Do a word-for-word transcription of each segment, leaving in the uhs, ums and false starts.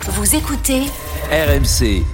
Vous écoutez R M C.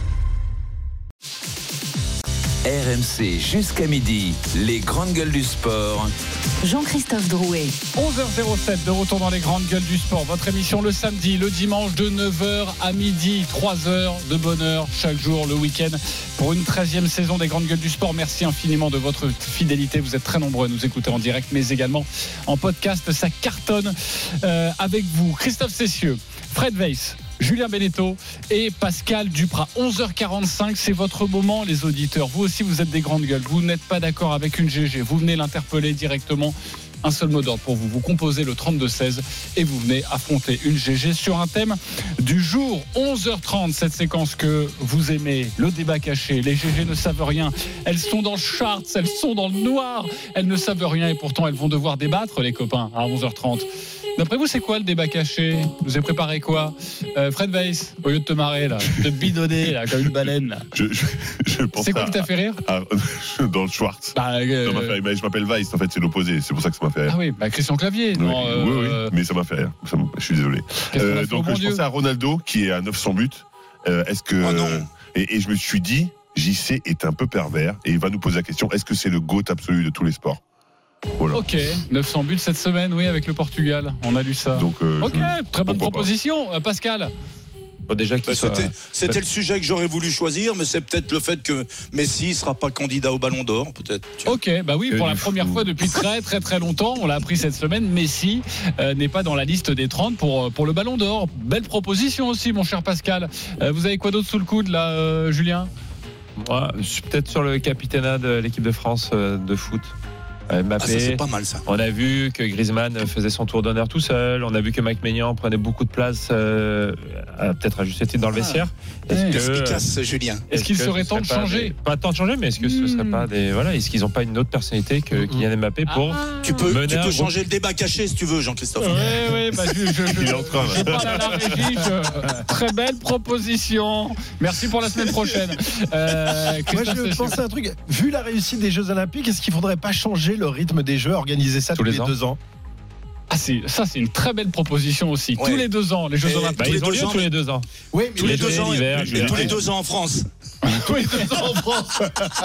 R M C jusqu'à midi, les grandes gueules du sport. Jean-Christophe Drouet. onze heures zéro sept, de retour dans les grandes gueules du sport. Votre émission le samedi, le dimanche de neuf heures à midi. trois heures de bonheur chaque jour, le week-end, pour une treizième saison des grandes gueules du sport. Merci infiniment de votre fidélité. Vous êtes très nombreux à nous écouter en direct, mais également en podcast. Ça cartonne euh, avec vous. Christophe Cessieux, Fred Weiss, Julien Beneteau et Pascal Duprat. onze heures quarante-cinq, c'est votre moment, les auditeurs. Vous aussi, vous êtes des grandes gueules. Vous n'êtes pas d'accord avec une G G. Vous venez l'interpeller directement. Un seul mot d'ordre pour vous. Vous composez le trente-deux seize et vous venez affronter une G G sur un thème du jour. onze heures trente, cette séquence que vous aimez, le débat caché. Les G G ne savent rien. Elles sont dans le charts, elles sont dans le noir. Elles ne savent rien et pourtant elles vont devoir débattre, les copains, à onze heures trente. D'après vous, c'est quoi le débat caché ? Vous avez préparé quoi ? euh, Fred Weiss, au lieu de te marrer, là, de te bidonner là, comme une baleine. Là. Je, je, je pense c'est quoi qui t'a fait rire ? à, à, Dans le Schwartz. Bah, euh, ça m'a fait, bah, je m'appelle Weiss, en fait, c'est l'opposé. C'est pour ça que ça m'a fait rire. Ah oui, bah Christian Clavier. Oui, non, oui, euh, oui, mais ça m'a fait rire. Ça, je suis désolé. Euh, donc, bon je Dieu. pensais à Ronaldo, qui est à neuf cents buts. Euh, est-ce que. Oh non. et, et je me suis dit, J C est un peu pervers et il va nous poser la question, est-ce que c'est le GOAT absolu de tous les sports ? Voilà. Ok, neuf cents buts cette semaine, oui, avec le Portugal. On a lu ça. Donc, euh, ok, je, très bonne pourquoi proposition. Euh, Pascal ? Bah déjà bah c'était, c'était le sujet que j'aurais voulu choisir, mais c'est peut-être le fait que Messi ne sera pas candidat au Ballon d'Or, peut-être. Ok, bah oui, pour la première fou. fois depuis très très très longtemps, on l'a appris cette semaine, Messi euh, n'est pas dans la liste des trente pour, pour le Ballon d'Or. Belle proposition aussi, mon cher Pascal. Euh, vous avez quoi d'autre sous le coude, là, euh, Julien ? Moi, je suis peut-être sur le capitanat de l'équipe de France euh, de foot. Mbappé, ah, ça, c'est pas mal, ça. On a vu que Griezmann faisait son tour d'honneur tout seul. On a vu que Mike Maignan prenait beaucoup de place, euh, à, peut-être à juste titre dans le vestiaire. Ah, est-ce que, que, efficace, Julien. Est-ce, est-ce qu'il serait temps de changer des, Pas temps de changer, mais est-ce que ce serait pas des voilà, est-ce qu'ils n'ont pas une autre personnalité que Kylian Mbappé pour ah, tu peux, mener tu peux un changer le débat caché si tu veux, Jean-Christophe. Oui, oui, bah, je, je, je, Il est en train, je parle à la régie. Je, très belle proposition. Merci pour la semaine prochaine. Euh, Moi, je pensais à un truc. Vu la réussite des Jeux Olympiques, est-ce qu'il ne faudrait pas changer le rythme des Jeux, organiser ça tous, tous les, les deux ans ? Ah, c'est, ça, c'est une très belle proposition aussi. Ouais. Tous les deux ans, les Jeux Et Olympiques. bah, ils ont lieu tous les deux ans. Oui, mais tous les, les deux ans, l'hiver, et, et tous les deux ans en France. tous les deux ans en France.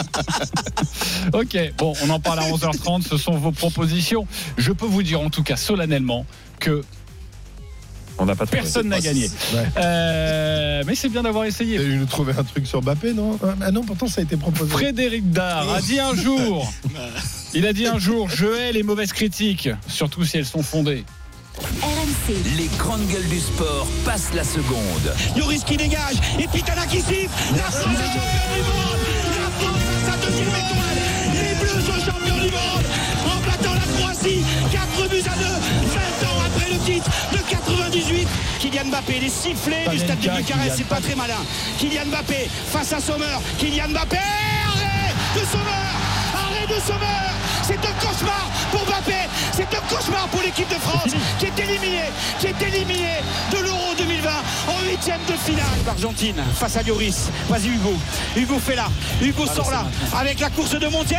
Ok, bon, on en parle à onze heures trente. Ce sont vos propositions. Je peux vous dire en tout cas solennellement que on n'a pas trouvé. Personne n'a gagné. Ouais. Euh, mais c'est bien d'avoir essayé. Tu as dû nous trouver un truc sur Mbappé, non ? Ah non, pourtant ça a été proposé. Frédéric Dard a dit un jour, il a dit un jour, je hais les mauvaises critiques, surtout si elles sont fondées. R M C. Les grandes gueules du sport passent la seconde. Yoris qui dégage, et Pitana qui siffle. La France est championne du monde. La France a sa deuxième étoile. Les Bleus sont champions du monde en battant la Croatie. quatre buts à deux, vingt ans après le titre de quatre-vingt-dix-huit. Kylian Mbappé, les sifflets du stade de Bucarest, c'est pas très malin. Kylian Mbappé face à Sommer. Kylian Mbappé, arrêt de Sommer. Arrêt de Sommer. C'est un cauchemar pour Mbappé. C'est un cauchemar pour l'équipe de France qui est éliminée, qui est éliminée de l'Euro deux mille vingt en huitième de finale. L'Argentine face à Lloris. Vas-y Hugo. Hugo fait là. Hugo sort là avec la course de Montiel.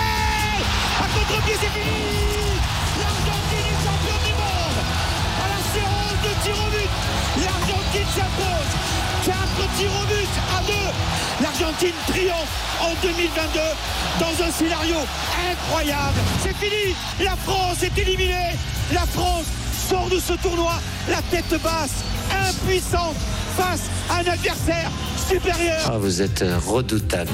À contre-pied, c'est fini. L'Argentine est championne du monde. À la séance de tir au but, l'Argentine s'impose. quatre tirs au but à deux. L'Argentine triomphe en deux mille vingt-deux dans un scénario incroyable. C'est fini. La France est éliminée. La France sort de ce tournoi la tête basse, impuissante face à un adversaire supérieur. Ah, vous êtes redoutable.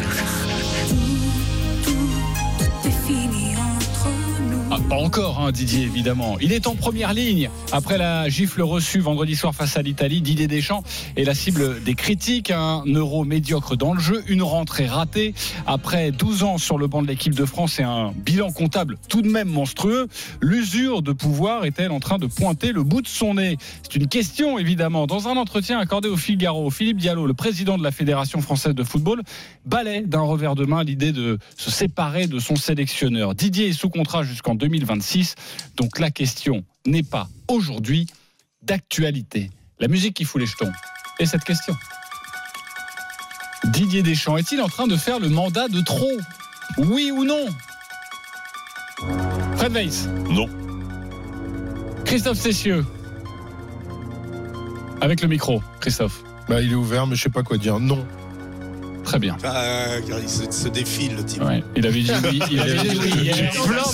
Ah, pas encore, hein, Didier, évidemment. Il est en première ligne. Après la gifle reçue vendredi soir face à l'Italie, Didier Deschamps est la cible des critiques. Un euro médiocre dans le jeu, une rentrée ratée. Après douze ans sur le banc de l'équipe de France et un bilan comptable tout de même monstrueux, l'usure de pouvoir est-elle en train de pointer le bout de son nez ? C'est une question, évidemment. Dans un entretien accordé au Figaro, Philippe Diallo, le président de la Fédération française de football, balaie d'un revers de main l'idée de se séparer de son sélectionneur. Didier est sous contrat jusqu'en deux mille vingt-six, donc la question n'est pas aujourd'hui d'actualité. La musique qui fout les jetons est cette question. Didier Deschamps est-il en train de faire le mandat de trop ? Oui ou non ? Fred Weiss ? Non. Christophe Cessieux ? Avec le micro, Christophe. Bah, il est ouvert, mais je sais pas quoi dire. Non. Très bien. Ah, il se, se défile, le type. Ouais, il avait dit oui. Il avait dit oui hier.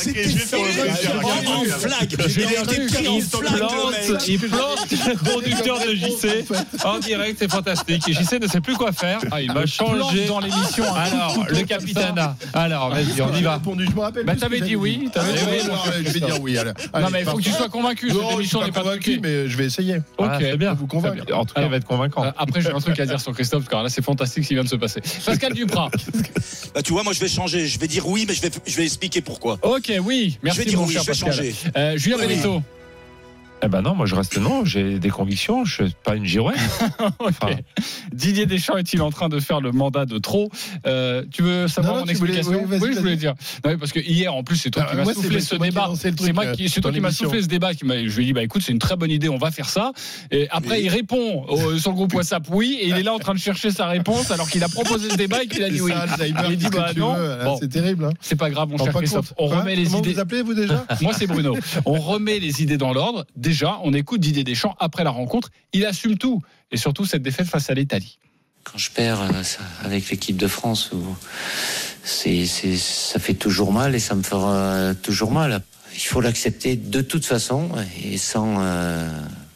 En flag. Je l'ai dit, il flag, le plante, mec. il plante le conducteur de J C en direct, c'est fantastique. Et J C ne sait plus quoi faire. Ah, il va changer dans l'émission. Alors, le capitaine A. Alors, vas-y, on y va. Je me rappelle. Bah, t'avais dit oui. T'avais dit oui. Je vais dire oui. Non, mais il faut que tu sois convaincu. Cette émission n'est pas convaincu, mais je vais essayer. Ok, c'est bien. Vous convaincre. En tout cas, il va être convaincant. Après, j'ai un truc à dire sur Christophe, car là, c'est fantastique ce qui vient de se passer. Pascal Duprat. Bah, tu vois, moi, je vais changer. Je vais dire oui, mais je vais, je vais expliquer pourquoi. Ok, oui. Merci, je vais dire mon oui, cher je vais Pascal. changer. Euh, Julien Oui. Benetto. Eh ben non, moi je reste non, j'ai des convictions, je suis pas une girouette. Okay. Enfin. Didier Deschamps est-il en train de faire le mandat de trop euh, Tu veux savoir non, non, mon tu voulais- explication oui, vas-y, je voulais vas-y. dire. Non, oui, parce que hier, en plus, c'est toi Ah, qui m'as moi, soufflé c'est ce moi qui ai débat. lancé le truc, C'est moi qui, c'est toi dans qui m'as l'émission. soufflé ce débat. Qui m'a, je lui ai dit, bah écoute, c'est une très bonne idée, on va faire ça. Et après, Oui. il répond au- sur le groupe WhatsApp oui, et il est là en train de chercher sa réponse alors qu'il a proposé ce débat et qu'il a dit oui. Il a dit bah non. Bon, C'est terrible. Hein. c'est pas grave, mon T'en cher pas Christophe. compte. On Hein remet les Comment idées. vous appelez, vous déjà Moi, c'est Bruno. On remet les idées dans l'ordre. Déjà, on écoute Didier Deschamps après la rencontre. Il assume tout. Et surtout, cette défaite face à l'Italie. Quand je perds euh, ça, avec l'équipe de France, où c'est, c'est, ça fait toujours mal et ça me fera euh, toujours mal. Il faut l'accepter de toute façon et sans, euh,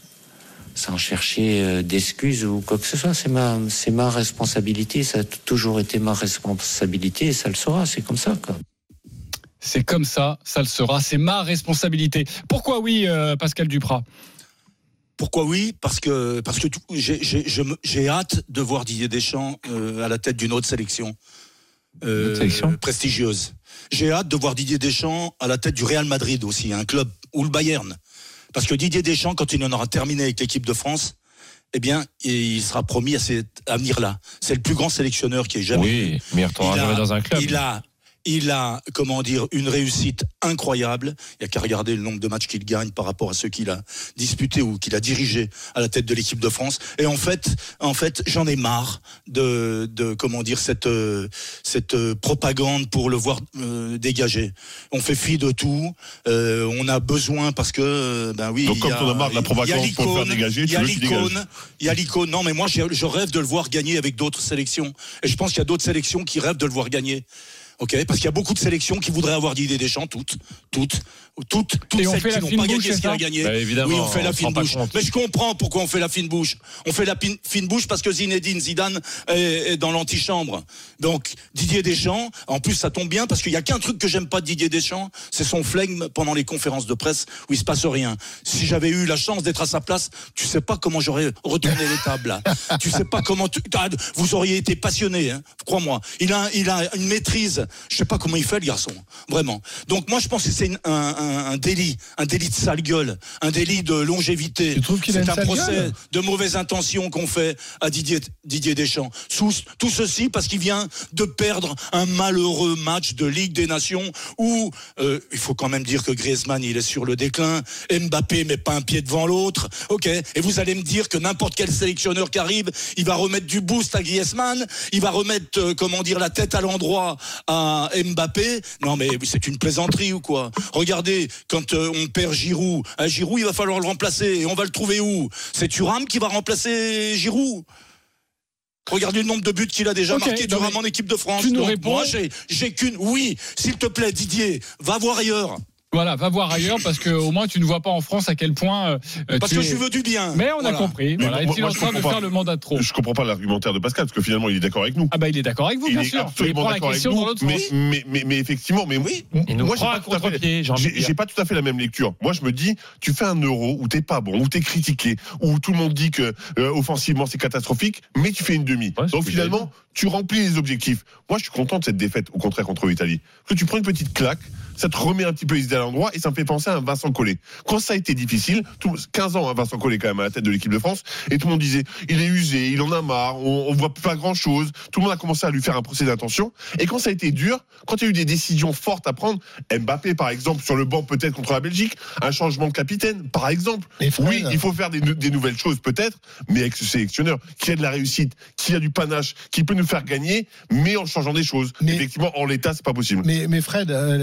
sans chercher euh, d'excuses ou quoi que ce soit. C'est ma, c'est ma responsabilité. Ça a t- toujours été ma responsabilité et ça le sera. C'est comme ça, quoi. C'est comme ça, ça le sera. C'est ma responsabilité. Pourquoi oui, euh, Pascal Duprat? Pourquoi oui? Parce que, parce que tout- j'ai, j'ai, je me- j'ai hâte de voir Didier Deschamps euh, à la tête d'une autre sélection, euh, Autre sélection prestigieuse. J'ai hâte de voir Didier Deschamps à la tête du Real Madrid aussi, un club, ou le Bayern. Parce que Didier Deschamps, quand il en aura terminé avec l'équipe de France, eh bien, il sera promis à cet avenir-là. C'est le plus grand sélectionneur qui ait jamais eu. Oui, mais il retournera Il a- jamais dans un club. Il a, il a, comment dire, une réussite incroyable. Il n'y a qu'à regarder le nombre de matchs qu'il gagne par rapport à ceux qu'il a disputés ou qu'il a dirigés à la tête de l'équipe de France. Et en fait, en fait, j'en ai marre de, de comment dire, cette, euh, cette euh, propagande pour le voir euh, dégager. On fait fi de tout. Euh, on a besoin parce que, euh, ben oui. Donc, il y comme a- on a marre de la propagande il y a pour le faire l'icône, dégager, il tu y a veux qu'il dégage. l'icône, il y a l'icône. Non, mais moi, j'ai- je rêve de le voir gagner avec d'autres sélections. Et je pense qu'il y a d'autres sélections qui rêvent de le voir gagner. Ok, parce qu'il y a beaucoup de sélections qui voudraient avoir Didier Deschamps, toutes, toutes, toutes, toutes Et on celles fait qui la n'ont fine pas bouche, gagné c'est ce qu'il ça a gagné. Bah, évidemment, oui, on fait la on se fine rend pas bouche. compte. Mais je comprends pourquoi on fait la fine bouche. On fait la pin- fine bouche parce que Zinedine Zidane est, est dans l'antichambre. Donc Didier Deschamps, en plus ça tombe bien parce qu'il y a qu'un truc que j'aime pas de Didier Deschamps, c'est son flegme pendant les conférences de presse où il se passe rien. Si j'avais eu la chance d'être à sa place, tu sais pas comment j'aurais retourné les tables. Là. Tu sais pas comment tu, ah, vous auriez été passionné, hein, crois-moi. Il a, il a une maîtrise. Je sais pas comment il fait le garçon, vraiment. Donc moi je pense que c'est une- un, un, un délit, un délit de sale gueule, un délit de longévité. Tu trouves qu'il a C'est une un sale procès gueule de mauvaise intention qu'on fait à Didier, Didier Deschamps. Sous, tout ceci parce qu'il vient de perdre un malheureux match de Ligue des Nations où euh, il faut quand même dire que Griezmann il est sur le déclin, Mbappé met pas un pied devant l'autre, ok. Et vous allez me dire que n'importe quel sélectionneur qui arrive, il va remettre du boost à Griezmann, il va remettre euh, comment dire la tête à l'endroit à Mbappé. Non mais c'est une plaisanterie ou quoi? Regardez quand euh, on perd Giroud, hein, Giroud il va falloir le remplacer et on va le trouver où? C'est Thuram qui va remplacer Giroud. Regardez le nombre de buts qu'il a déjà Ok, marqué non, Thuram mais en équipe de France. tu nous Donc, réponds. moi j'ai, j'ai qu'une. Oui, s'il te plaît Didier, va voir ailleurs. Voilà, va voir ailleurs parce que au moins tu ne vois pas en France à quel point. euh, Parce tu que es- je veux du bien. Mais on a Voilà. compris. Mais Voilà. moi- Est-il moi, en je train de comprends faire pas. le mandat de trop? Je comprends pas l'argumentaire de Pascal, parce que finalement, il est d'accord avec nous. Ah bah il est d'accord avec vous, Il bien est sûr. Mais il absolument prend la d'accord avec question nous. dans l'autre Mais, sens. mais, mais, mais effectivement, mais oui. Il nous Moi, j'ai prend pas à tout à fait- contre-pied, j'ai envie de J'ai dire. j'ai pas tout à fait la même lecture. Moi, je me dis, tu fais un euro où t'es pas bon, où t'es critiqué, où tout le monde dit que euh, offensivement c'est catastrophique, mais tu fais une demi. Ouais, c'est Donc ce que finalement, tu remplis les objectifs. Moi, je suis content de cette défaite, au contraire contre l'Italie. Parce que tu prends une petite claque, ça te remet un petit peu les idées à l'endroit et ça me fait penser à un Vincent Collet. Quand ça a été difficile, tout, quinze ans, hein, Vincent Collet quand même à la tête de l'équipe de France, et tout le monde disait, il est usé, il en a marre, on, on voit pas grand chose. Tout le monde a commencé à lui faire un procès d'intention. Et quand ça a été dur, quand il y a eu des décisions fortes à prendre, Mbappé par exemple sur le banc peut-être contre la Belgique, un changement de capitaine par exemple. Et Fred. Oui, il faut faire des, des nouvelles choses peut-être, mais avec ce sélectionneur qui a de la réussite, qui a du panache, qui peut nous faire gagner, mais en changeant des choses. Mais- Effectivement, en l'état, c'est pas possible. Mais, mais Fred, euh, justement.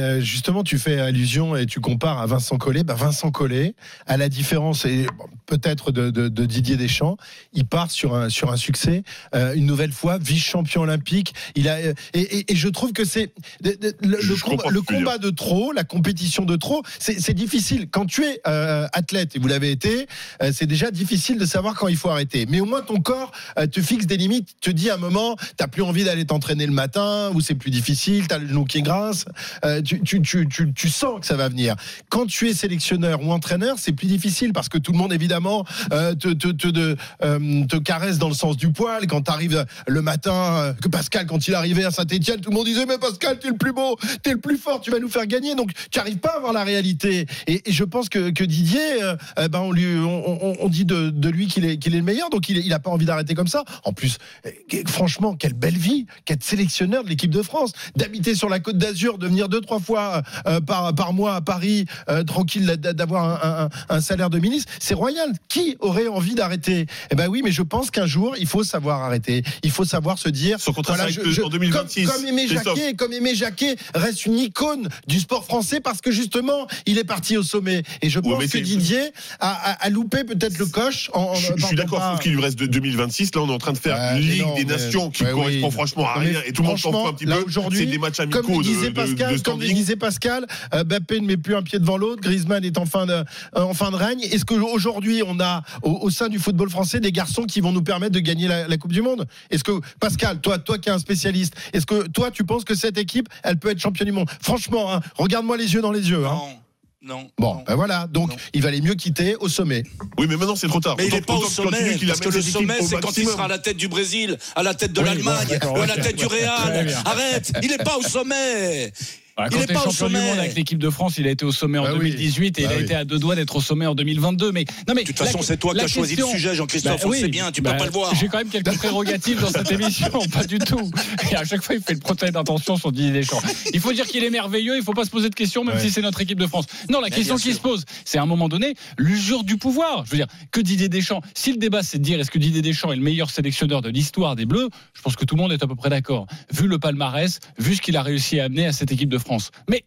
justement, tu fais allusion et tu compares à Vincent Collet. Bah, Vincent Collet, à la différence et bon, peut-être de, de, de Didier Deschamps, il part sur un sur un succès, euh, une nouvelle fois vice-champion olympique. Il a et, et, et je trouve que c'est le, le, le, combat, le combat de trop, la compétition de trop, c'est, c'est difficile. Quand tu es euh, athlète et vous l'avez été, euh, c'est déjà difficile de savoir quand il faut arrêter. Mais au moins ton corps euh, te fixe des limites, te dit à un moment, t'as plus envie d'aller t'entraîner le matin ou c'est plus difficile, t'as le genou qui grince, euh, tu, tu, tu, tu, tu sens que ça va venir. Quand tu es sélectionneur ou entraîneur, c'est plus difficile parce que tout le monde évidemment euh, te, te, te, te, euh, te caresse dans le sens du poil. Quand tu arrives le matin, euh, que Pascal, quand il arrivait à Saint-Etienne, tout le monde disait mais Pascal, t'es le plus beau, t'es le plus fort, tu vas nous faire gagner. Donc tu n'arrives pas à voir la réalité. Et, et je pense que, que Didier, euh, euh, ben on, lui, on, on, on dit de, de lui qu'il est, qu'il est le meilleur, donc il n'a pas envie d'arrêter comme ça. En plus, euh, franchement, quelle belle vie qu'être sélectionneur de l'équipe de France, d'habiter sur la Côte d'Azur, de venir deux trois fois euh, par, par mois à Paris, euh, tranquille, d'avoir un, un, un salaire de ministre, c'est royal. Qui aurait envie d'arrêter ? Eh ben oui, mais je pense qu'un jour, il faut savoir arrêter. Il faut savoir se dire. Son contrat voilà, je, je, en deux mille vingt-six. Comme, comme Aimé Jacquet, comme Aimé Jacquet reste une icône du sport français parce que justement, il est parti au sommet. Et je pense ouais, que Didier a, a, a loupé peut-être le coche. En, je, je suis d'accord, sauf qu'il lui reste de deux mille vingt-six. Là, on est en train de faire euh, Ligue non, des mais, Nations qui ouais, correspond oui, franchement à rien. Et tout le monde s'en fout un petit là, peu. Aujourd'hui, c'est des matchs amicaux comme disait de, Pascal, de, de comme disait Pascal, euh, Mbappé ne met plus un pied devant l'autre. Griezmann est en fin de, euh, en fin de règne. Est-ce qu'aujourd'hui, on a au, au sein du football français des garçons qui vont nous permettre de gagner la, la Coupe du Monde ? Est-ce que Pascal, toi, toi qui es un spécialiste, est-ce que toi tu penses que cette équipe, elle peut être championne du monde ? Franchement, hein, regarde-moi les yeux dans les yeux. Hein. Non. Non. Bon, non. ben voilà. Donc, non. Il valait mieux quitter au sommet. Oui, mais maintenant c'est trop tard. Mais autant, il n'est pas au sommet. Parce que le sommet, c'est quand il sera à la tête du Brésil, à la tête de oui, l'Allemagne, bon, ou à la tête du Real. Arrête, il n'est pas au sommet. Voilà, quand il est pas champion du monde avec l'équipe de France, il a été au sommet en bah deux mille dix-huit oui. et bah il a oui. été à deux doigts d'être au sommet en deux mille vingt-deux. Mais non, mais de toute façon, la, c'est toi qui as choisi question... le sujet, Jean-Christophe. Bah, on oui, sait bien, tu bah, peux pas le voir. J'ai quand même quelques prérogatives dans cette émission, pas du tout. Et à chaque fois, il fait le procès d'intention sur Didier Deschamps. Il faut dire qu'il est merveilleux. Il faut pas se poser de questions, même ouais. si c'est notre équipe de France. Non, la mais question qui sûr. se pose, c'est à un moment donné l'usure du pouvoir. Je veux dire que Didier Deschamps. Si le débat c'est de dire est-ce que Didier Deschamps est le meilleur sélectionneur de l'histoire des Bleus, je pense que tout le monde est à peu près d'accord. Vu le palmarès, vu ce qu'il a réussi à amener à cette équipe de France. Mais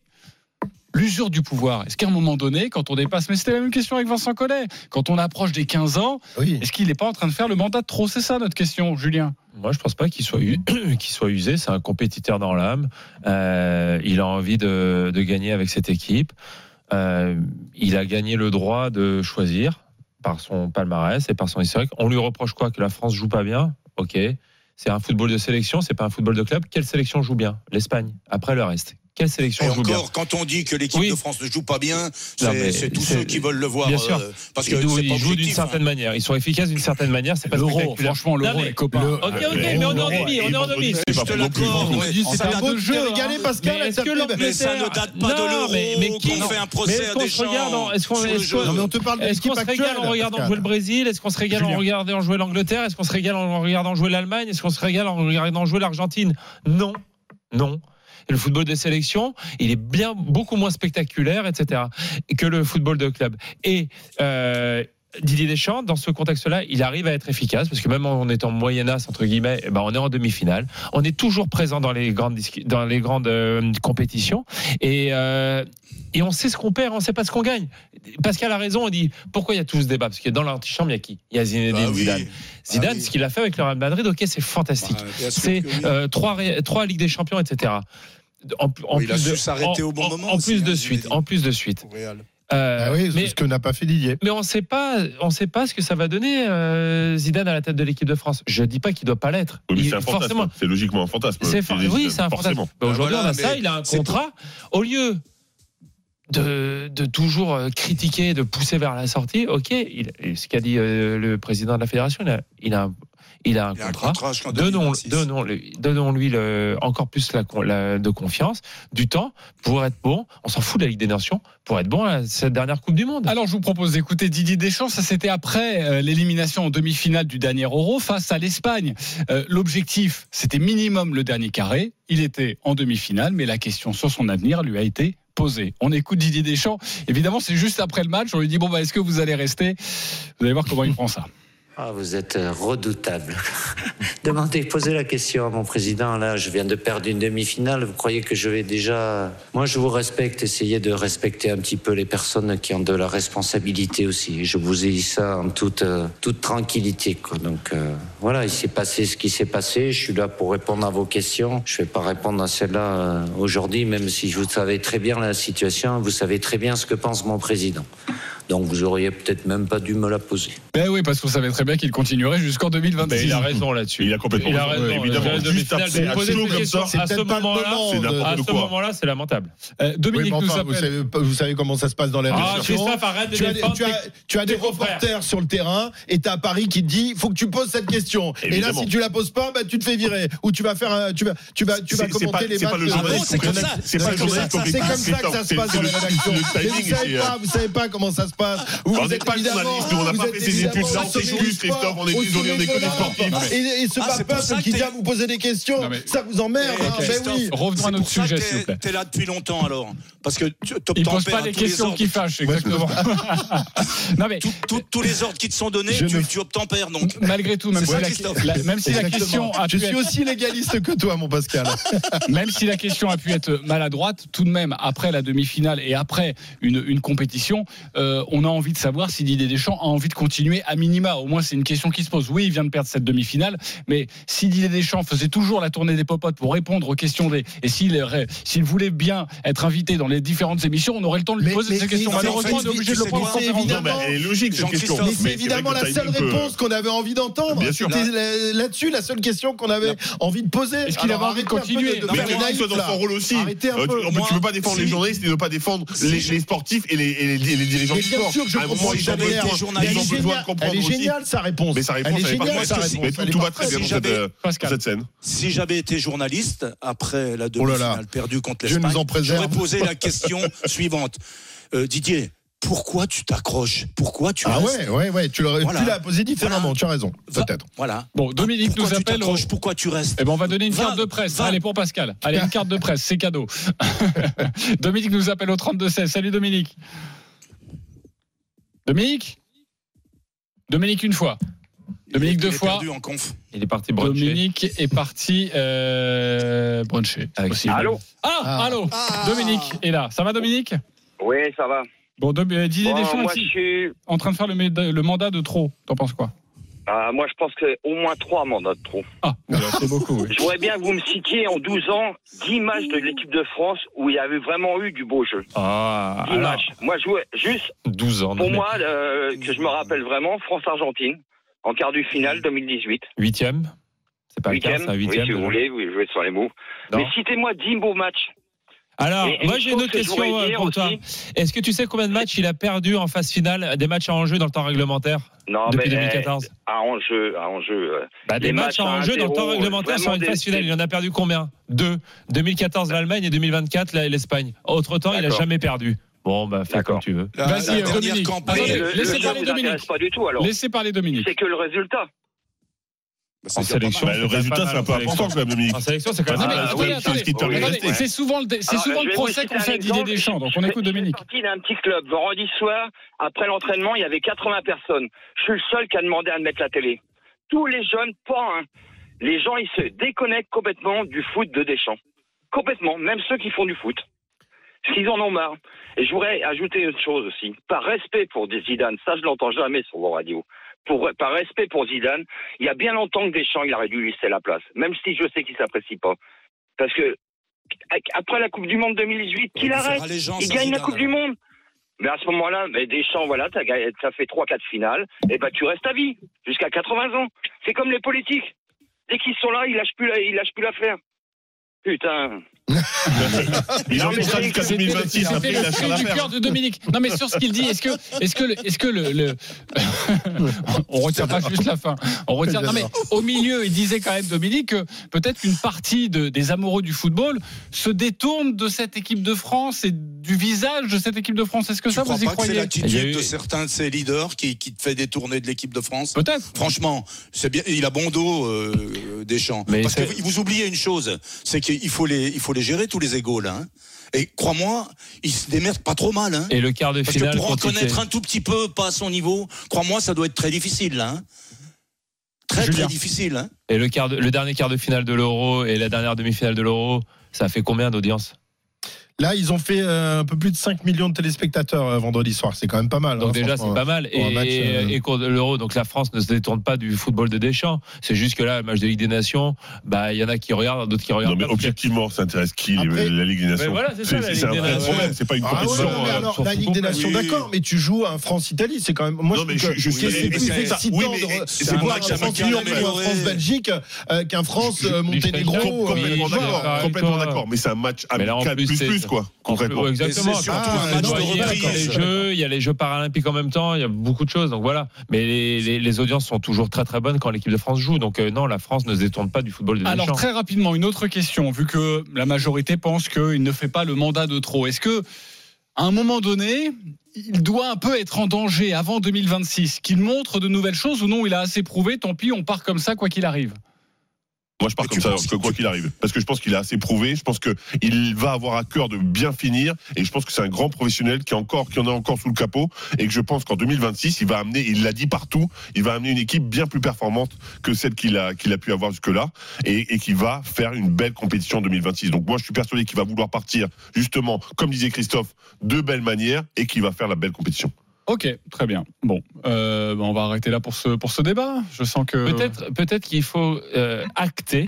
l'usure du pouvoir, est-ce qu'à un moment donné, quand on dépasse, mais c'était la même question avec Vincent Collet, quand on approche des quinze ans, oui. est-ce qu'il n'est pas en train de faire le mandat de trop ? C'est ça notre question, Julien ? Moi, je ne pense pas qu'il soit, qu'il soit usé. C'est un compétiteur dans l'âme. Euh, il a envie de, de gagner avec cette équipe. Euh, il a gagné le droit de choisir par son palmarès et par son historique. On lui reproche quoi ? Que la France joue pas bien ? Ok. C'est un football de sélection, c'est pas un football de club. Quelle sélection joue bien ? L'Espagne. Après le reste. Quelle sélection et joue encore, bien ? Quand on dit que l'équipe oui. de France ne joue pas bien, c'est, non, c'est tous c'est, ceux qui veulent le voir. Bien sûr. Euh, parce que ils, c'est ils pas jouent d'une certaine hein. manière. Ils sont efficaces d'une certaine manière. C'est pas l'euro. Franchement, l'euro, les copains. Le... Ok, ok, mais on est en demi. On est en demi. Je te l'accorde. C'est un beau jeu. Regardez Pascal. Est-ce que l'Angleterre ça ne date pas de l'euro ? Mais qui fait un procès à Deschamps ? Est-ce qu'on Non, mais on te parle de l'équipe actuelle. Est-ce qu'on se régale en regardant jouer le Brésil ? Est-ce qu'on se régale en regardant jouer l'Angleterre ? Est-ce qu'on se régale en regardant jouer l'Allemagne ? Est-ce qu'on se régale en regardant jouer l'Argentine ? Non, non. Le football de sélection, il est bien beaucoup moins spectaculaire, et cetera, que le football de club. Et euh, Didier Deschamps, dans ce contexte-là, il arrive à être efficace parce que même en étant moyennasse entre guillemets, eh ben on est en demi-finale. On est toujours présent dans les grandes dans les grandes euh, compétitions et euh, et on sait ce qu'on perd, on sait pas ce qu'on gagne. Pascal a raison, on dit pourquoi il y a tout ce débat parce que dans l'antichambre il y a qui ? Il y a Zinedine ah oui. Zidane. Zidane, ah oui. ce qu'il a fait avec le Real Madrid, ok, c'est fantastique. Bah, c'est oui. euh, trois trois Ligues des Champions, et cetera. En, en oui, plus il a de, su s'arrêter en, au bon en, moment. En aussi, plus de hein, suite, en plus de suite. Euh, ah oui, c'est ce que n'a pas fait Didier. Mais on sait pas, on sait pas ce que ça va donner euh, Zidane à la tête de l'équipe de France. Je dis pas qu'il doit pas l'être. Oui, mais il, c'est un fantasme. Forcément, c'est logiquement un fantasme. C'est for- oui, c'est un fantasme. Bah, aujourd'hui, voilà, on a ça. Il a un contrat. Au lieu de, de toujours critiquer, de pousser vers la sortie, ok. Il, ce qu'a dit euh, le président de la fédération, il a, il a un Il a un il contrat. A un contrat donnons, donnons, donnons-lui le, encore plus la, la, de confiance, du temps pour être bon. On s'en fout de la Ligue des Nations pour être bon à cette dernière Coupe du Monde. Alors je vous propose d'écouter Didier Deschamps. Ça c'était après euh, l'élimination en demi-finale du dernier Euro face à l'Espagne. Euh, l'objectif c'était minimum le dernier carré. Il était en demi-finale, mais la question sur son avenir lui a été posée. On écoute Didier Deschamps. Évidemment, c'est juste après le match. On lui dit bon bah est-ce que vous allez rester ? Vous allez voir comment il prend ça. Ah, vous êtes redoutable. Demandez, posez la question à mon président. Là, je viens de perdre une demi-finale. Vous croyez que je vais déjà... Moi, je vous respecte. Essayez de respecter un petit peu les personnes qui ont de la responsabilité aussi. Je vous ai dit ça en toute, euh, toute tranquillité, quoi. Donc, euh, voilà, il s'est passé ce qui s'est passé. Je suis là pour répondre à vos questions. Je ne vais pas répondre à celle-là euh, aujourd'hui, même si vous savez très bien la situation. Vous savez très bien ce que pense mon président. Donc vous auriez peut-être même pas dû me la poser. Ben oui, parce qu'on savait très bien qu'il continuerait jusqu'en deux mille vingt-six. Ben, il a raison là-dessus. Il a complètement il a raison. raison. Évidemment, Euh, juste après, vous posez chaud une comme question ça, à ce moment-là, c'est n'importe à ce quoi. moment-là, c'est lamentable. Euh, Dominique Oui, mais nous enfin, vous, appelle. savez, vous savez comment ça se passe dans les Ah, rédactions. Christophe, arrête de tu as, des- défendre tu as, tes- tu as des tes confrères. reporters sur le terrain et t'as Paris qui te dit faut que tu poses cette question. Et là, Évidemment. si tu la poses pas, bah, tu te fais virer ou tu vas faire un, tu vas, tu vas, tu vas C'est- c'est commenter pas- les c'est pas matchs. le de- journaliste c'est comme ça. C'est pas C'est le comme journaliste ça, C'est comme ça que ça se passe dans les rédactions. Le Mais timing, vous savez c'est, pas, vous savez pas comment ça se passe. Vous, On vous n'est êtes pas évidemment, journaliste, nous, on n'a vous pas êtes fait ces évidemment études-là, on au sommet s'excuse, du sport, Christophe, on est au désolé, on sommet est que de des l'art. sportifs. Et, et ce Ah, c'est pour ça peuple que qui t'es- vient vous poser des questions, Non, mais- ça vous emmerde. Eh, hein. Ben Christophe, oui. Revenons à C'est notre pour ça sujet, que s'il vous plaît. t'es, t'es là depuis longtemps alors. Parce que tu Il t'obtempères pose pas à les tous les questions ordres. qui fâchent, exactement. non mais Tout- tout- tous les ordres qui te sont donnés, Je tu, ne- tu obtempères donc. malgré tout, même C'est si, ça, la, Christophe. la- même si la question Exactement. a Je pu suis être, aussi légaliste que toi, mon Pascal. même si la question a pu être maladroite, tout de même après la demi-finale et après une, une compétition, euh, on a envie de savoir si Didier Deschamps a envie de continuer à minima. Au moins, c'est une question qui se pose. Oui, il vient de perdre cette demi-finale, mais si Didier Deschamps faisait toujours la tournée des popotes pour répondre aux questions des et s'il s'il voulait bien être invité dans les différentes émissions, on aurait le temps de lui Mais- poser mais- ces questions. mais- Malheureusement, on est mais- obligé de le c'est prendre en quoi, conférence. c'est Non, mais elle est logique cette question. Jean-Christophe, Mais c'est vrai évidemment que le la seule timing peut- réponse qu'on avait envie d'entendre. Bien sûr. C'était la- là-dessus la seule question qu'on avait envie de poser. Est-ce qu'il Alors, avait envie de arrêtez un peu continuer de Non, Mais faire mais les tu naïfs, sois dans là. son rôle aussi. Arrêtez un Euh, peu. tu- Moi, Tu peux pas défendre si- les journalistes et ne pas défendre si les j'ai- les sportifs et les et les- les dirigeants Mais du bien sport. sûr que je À un moment, comprends ils sa ont besoin- manière. été ils journaliste, ont Elle est besoin de géniale. comprendre Elle est aussi. géniale sa réponse. Mais sa réponse, Elle est elle est géniale parfaite. sa Mais réponse. Mais tout Elle est tout va parfaite. très bien Si dans cette, j'avais- euh, Pascal. cette scène. Si j'avais été journaliste après la Oh là là. demi-finale perdue contre Dieu nous l'Espagne, en préserve. j'aurais posé la question suivante. Euh, Didier, pourquoi tu t'accroches? Pourquoi tu Ah restes? ouais, ouais, ouais. Tu l'aurais- Voilà. tu l'as posé différemment. Voilà. Tu as raison. Va- Peut-être. Voilà. Bon, Dominique Pourquoi nous tu appelle. au- t'accroches? Pourquoi tu restes? Eh ben, on va donner une Va, carte de presse. va. Allez, pour Pascal. Allez, une carte de presse, c'est cadeau. Dominique nous appelle au trente-deux seize. Salut Dominique. Dominique Dominique une fois. Dominique Il est- deux il est fois. perdu en conf. Il est parti bruncher. Dominique est parti euh, bruncher. Avec Aussi. Allô Ah, Ah. allô Dominique est là. Ça va Dominique? Oui, ça va. Bon, Dom- euh, Didier Bon, Deschamps moi, ici, je suis. en train de faire le, méda- le mandat de trop. T'en penses quoi? Ah, moi, je pense que c'est au moins trois mandats de trop. Ah, voilà, c'est beaucoup. Oui. Je voudrais bien que vous me citiez en douze ans dix matchs de l'équipe de France où il y avait vraiment eu du beau jeu. Ah, dix alors, matchs. Moi, je jouais juste, douze ans. non, pour mais moi, euh, que je me rappelle vraiment, France-Argentine, en quart du finale deux mille dix-huit. Huitième. C'est pas le Huitième, quart, c'est un oui, huitième. si vous voulez, vous jouez sur les mots. Non. Mais citez-moi dix beaux matchs. Alors, Et- et moi une j'ai une chose autre que je question voudrais euh, dire pour toi. aussi- Est-ce que tu sais combien de matchs il a perdu en phase finale, des matchs à enjeu dans le temps réglementaire Non, depuis mais, deux mille quatorze? euh, à enjeu, à enjeu. euh, Bah, des les matchs matchs à à enjeu dans le temps un zéro, réglementaire sur vraiment une des- phase finale. Il en a perdu combien? Deux. deux mille quatorze l'Allemagne et deux mille vingt-quatre la- l'Espagne. Autre temps, il a D'accord. jamais perdu. Bon, bah fais D'accord. comme tu veux. La, Vas-y, la euh, dernière Dominique. campagne. Attendez, Mais le, laissez le jeu parler vous Dominique. intéresse pas du tout, alors. Laissez parler Dominique. C'est que le résultat. Bah, c'est En déjà pas sélection, mal. Bah, le résultat, c'est un peu important quand même, Dominique. En sélection, c'est quand Non, même mais Ah, attendez, oui, attendez. c'est ce qui te permet de Attendez, rester. c'est souvent le, dé- c'est Alors, souvent je le vais vous procès citer qu'on un fait à Didier exemple. Deschamps. Donc on Je- écoute je Dominique. suis sorti d'un petit club. Vendredi soir, après l'entraînement, il y avait quatre-vingts personnes. Je suis le seul qui a demandé à mettre la télé. Tous les jeunes, pas un. Les gens, ils se déconnectent complètement du foot de Deschamps. Complètement. Même ceux qui font du foot. Parce qu'ils en ont marre. Et je voudrais ajouter une chose aussi. Par respect pour Zidane, ça je l'entends jamais sur vos radios. Pour, par respect pour Zidane, il y a bien longtemps que Deschamps, il aurait dû lui laisser la place. Même si je sais qu'il s'apprécie pas. Parce que, après la Coupe du Monde deux mille dix-huit, qu'il Il faut faire arrête. allégeance Il à gagne la Zidane, Coupe du alors. Monde. Mais à ce moment-là, mais Deschamps, voilà, t'as gagné- ça fait trois quatre finales, et ben tu restes à vie, jusqu'à quatre-vingts ans. C'est comme les politiques. Dès qu'ils sont là, ils lâchent plus, la- ils lâchent plus l'affaire. Putain. Il Non, en mais sera c'est- jusqu'à deux mille vingt-six, C'était après il le lâchera cri du l'affaire. cœur de Dominique. Non, mais sur ce qu'il dit, est-ce que, est-ce que, le- est-ce que le, le- on retient pas juste la fin. On retient. Non, mais au milieu, il disait quand même Dominique que peut-être qu'une partie de- des amoureux du football se détourne de cette équipe de France et du visage de cette équipe de France. Est-ce que Tu ça crois vous y pas que c'est croyez? l'attitude Il y a eu- de certains de ses leaders qui, qui te fait détourner de l'équipe de France? Peut-être. Franchement, c'est bien. Il a bon dos, euh, Deschamps. Mais Parce que c'est- vous oubliez une chose, c'est qu'il faut les, il faut les gérer tous les égaux là. hein. Et crois-moi, ils se démerdent pas trop mal. Hein. Et le quart de Parce finale que pour en quand il connaître fait- un tout petit peu, pas à son niveau, crois-moi, ça doit être très difficile là. hein. très Julien. très difficile. Hein. Et le, quart de, le dernier quart de finale de l'Euro et la dernière demi-finale de l'Euro, ça a fait combien d'audience ? Là, ils ont fait euh, un peu plus de cinq millions de téléspectateurs euh, vendredi soir. C'est quand même pas mal. Donc hein, déjà, c'est pas mal. Et, match, euh... et contre l'Euro, donc la France ne se détourne pas du football de Deschamps. C'est juste que là, le match de Ligue des Nations, bah il y en a qui regardent, d'autres qui regardent non, mais pas. objectivement, ça intéresse qui Après, la Ligue des Nations? voilà, c'est ça, la Ligue un des vrai Nations. problème. C'est pas une Ah ouais, compétition. non, mais euh, alors, sur la Ligue des football, Nations, oui. d'accord, mais tu joues à un France-Italie, c'est quand même. Moi, Non, je mais trouve je- que je c'est suis- plus c'est ça. excitant Oui, mais de c'est de pour voir ça que un ça m'a France-Lyon amélioré. ou un France-Belgique euh, qu'un France-Monténégro. Com- Complètement Oui, d'accord, avec complètement toi. d'accord. Mais c'est un match Mais là, en amical plus, plus c'est- plus quoi, concrètement. Ouais, exactement. Et c'est surtout Ah, un match non, de il y a Il y a les reprise. jeux, il y a les Jeux paralympiques en même temps, il y a beaucoup de choses, donc voilà. Mais les, les, les audiences sont toujours très très bonnes quand l'équipe de France joue, donc euh, non, la France ne se détourne pas du football de Deschamps. Alors très rapidement, une autre question, vu que la majorité pense qu'il ne fait pas le mandat de trop. Est-ce que à un moment donné, il doit un peu être en danger avant deux mille vingt-six, qu'il montre de nouvelles choses ou non, il a assez prouvé, tant pis, on part comme ça quoi qu'il arrive? Moi, je pars Mais comme tu ça, penses que quoi qu'il arrive. Parce que je pense qu'il a assez prouvé. Je pense qu'il va avoir à cœur de bien finir. Et je pense que c'est un grand professionnel qui, est encore, qui en a encore sous le capot. Et que je pense qu'en deux mille vingt-six, il va amener, il l'a dit partout, il va amener une équipe bien plus performante que celle qu'il a, qu'il a pu avoir jusque-là. Et, et qui va faire une belle compétition en deux mille vingt-six. Donc moi, je suis persuadé qu'il va vouloir partir, justement, comme disait Christophe, de belle manière. Et qu'il va faire la belle compétition. Ok, très bien. Bon, euh, on va arrêter là pour ce, pour ce débat. Je sens que... Peut-être, peut-être qu'il faut euh, acter,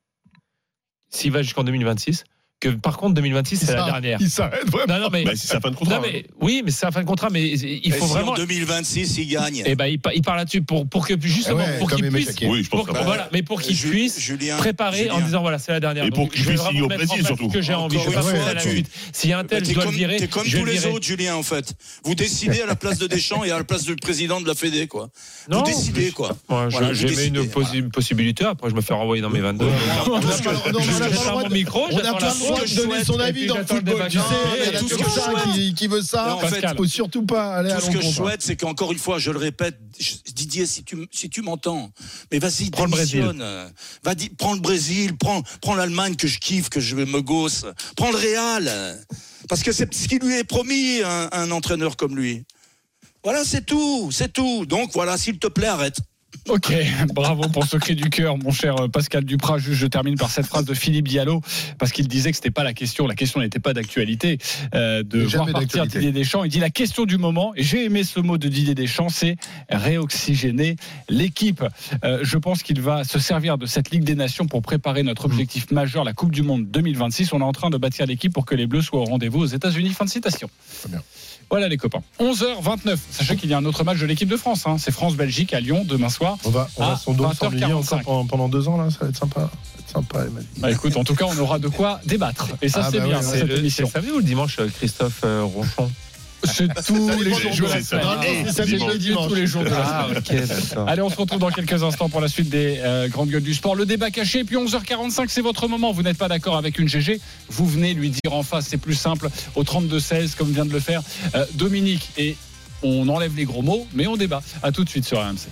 s'il va jusqu'en deux mille vingt-six, que par contre deux mille vingt-six c'est la dernière. Il s'arrête vraiment. Non, non, mais, Bah, c'est sa fin de contrat. non, mais oui, mais c'est la fin de contrat, mais il Et faut si vraiment. en deux mille vingt-six, il gagne. Eh ben, il, pa- il parle là-dessus pour pour que justement Ouais, pour comme qu'il Aimé puisse, Jacquet. Oui, je pense pour- que- voilà, mais pour qu'il Ju- puisse Julien, préparer Julien. en disant voilà c'est la dernière. Et pour Donc, qu'il je vais puisse vraiment signer au mettre en Brésil, place surtout. ce que j'ai envie. Je vais Encore pas une faire fois, ça la tu- suite. S'il y a un tel, T'es je dois le comme, virer. t'es comme je tous le les virerai. autres, Julien, en fait. Vous décidez à la place de Deschamps et à la place du président de la Fédé, quoi. Non, vous décidez, quoi. Moi, je- Voilà, vous j'ai mis une décidez, possi- voilà. possibilité. Après, je me fais renvoyer dans mes vingt-deux. On n'a Donc, pas- tout ce non, que- on n'a je- pas je le ferme droit mon de- micro. On n'a j'attends pas la le droit fin. de donner son Et avis puis dans le j'attends le football. débat. Tu sais, Non, il y en a tout ce que que je ça souhaite- qui, qui veut ça. Non, en fait, Il faut surtout pas aller à Tout ce que je l'encontre. souhaite, c'est qu'encore une fois, je le répète, je- Didier, si tu, m- si tu m'entends, mais vas-y, Prends le Brésil. démissionne. Va di- prends le Brésil, prends, prends l'Allemagne que je kiffe, que je me gosse. Prends le Real. Parce que c'est ce qui lui est promis, un, un entraîneur comme lui. Voilà, c'est tout, c'est tout. Donc voilà, s'il te plaît, arrête. Ok, bravo pour ce cri du cœur, mon cher Pascal Duprat. Juste, je termine par cette phrase de Philippe Diallo, parce qu'il disait que c'était pas la question. La question n'était pas d'actualité, euh, de Mais voir jamais partir d'actualité. Didier Deschamps. Il dit la question du moment, et j'ai aimé ce mot de Didier Deschamps, c'est réoxygéner l'équipe. Euh, je pense qu'il va se servir de cette Ligue des Nations pour préparer notre objectif majeur, la Coupe du Monde deux mille vingt-six. On est en train de bâtir l'équipe pour que les Bleus soient au rendez-vous aux États-Unis. Fin de citation. Très bien. Voilà les copains. onze heures vingt-neuf. Sachez qu'il y a un autre match de l'équipe de France. Hein. C'est France-Belgique à Lyon demain soir. On va, on va à sans doute s'ennuyer encore vingt heures quarante-cinq. pendant, pendant deux ans là, ça va être sympa. Ça va être sympa, Emmanuel. Bah écoute, en tout cas, on aura de quoi débattre. Et ça, Ah c'est bah bien ouais, dans c'est cette C'est le, c'est émission. le samedi ou le dimanche, Christophe euh, Ronchon? C'est tous les dépend jours des de jours, la c'est ça. semaine. Non, non, c'est C'est samedi, le dimanche. tous les jours de la Ah, semaine. ok, d'accord. Allez, on se retrouve dans quelques instants pour la suite des euh, grandes gueules du sport. Le débat caché, puis onze heures quarante-cinq, c'est votre moment. Vous n'êtes pas d'accord avec une G G, vous venez lui dire en face, c'est plus simple, au trente-deux seize, comme vient de le faire euh, Dominique. Et on enlève les gros mots, mais on débat. À tout de suite sur R M C.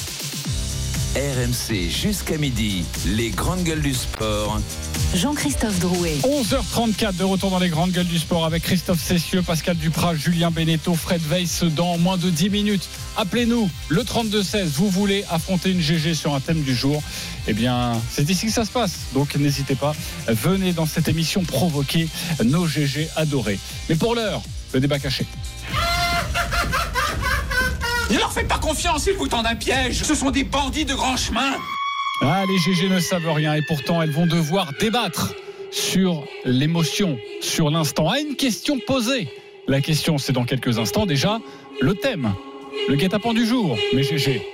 R M C jusqu'à midi, les grandes gueules du sport. Jean-Christophe Drouet. onze heures trente-quatre de retour dans les grandes gueules du sport avec Christophe Cessieux, Pascal Duprat, Julien Beneteau, Fred Weiss dans moins de dix minutes. Appelez-nous le trente-deux seize. Vous voulez affronter une G G sur un thème du jour? Eh bien, c'est ici que ça se passe. Donc n'hésitez pas. Venez dans cette émission provoquer nos G G adorés. Mais pour l'heure, le débat caché. Ne leur faites pas confiance, ils vous tendent un piège. Ce sont des bandits de grand chemin. Ah, les G G ne savent rien et pourtant elles vont devoir débattre sur l'émotion, sur l'instant. À une question posée. La question, c'est dans quelques instants déjà le thème, le guet-apens du jour. Mais G G,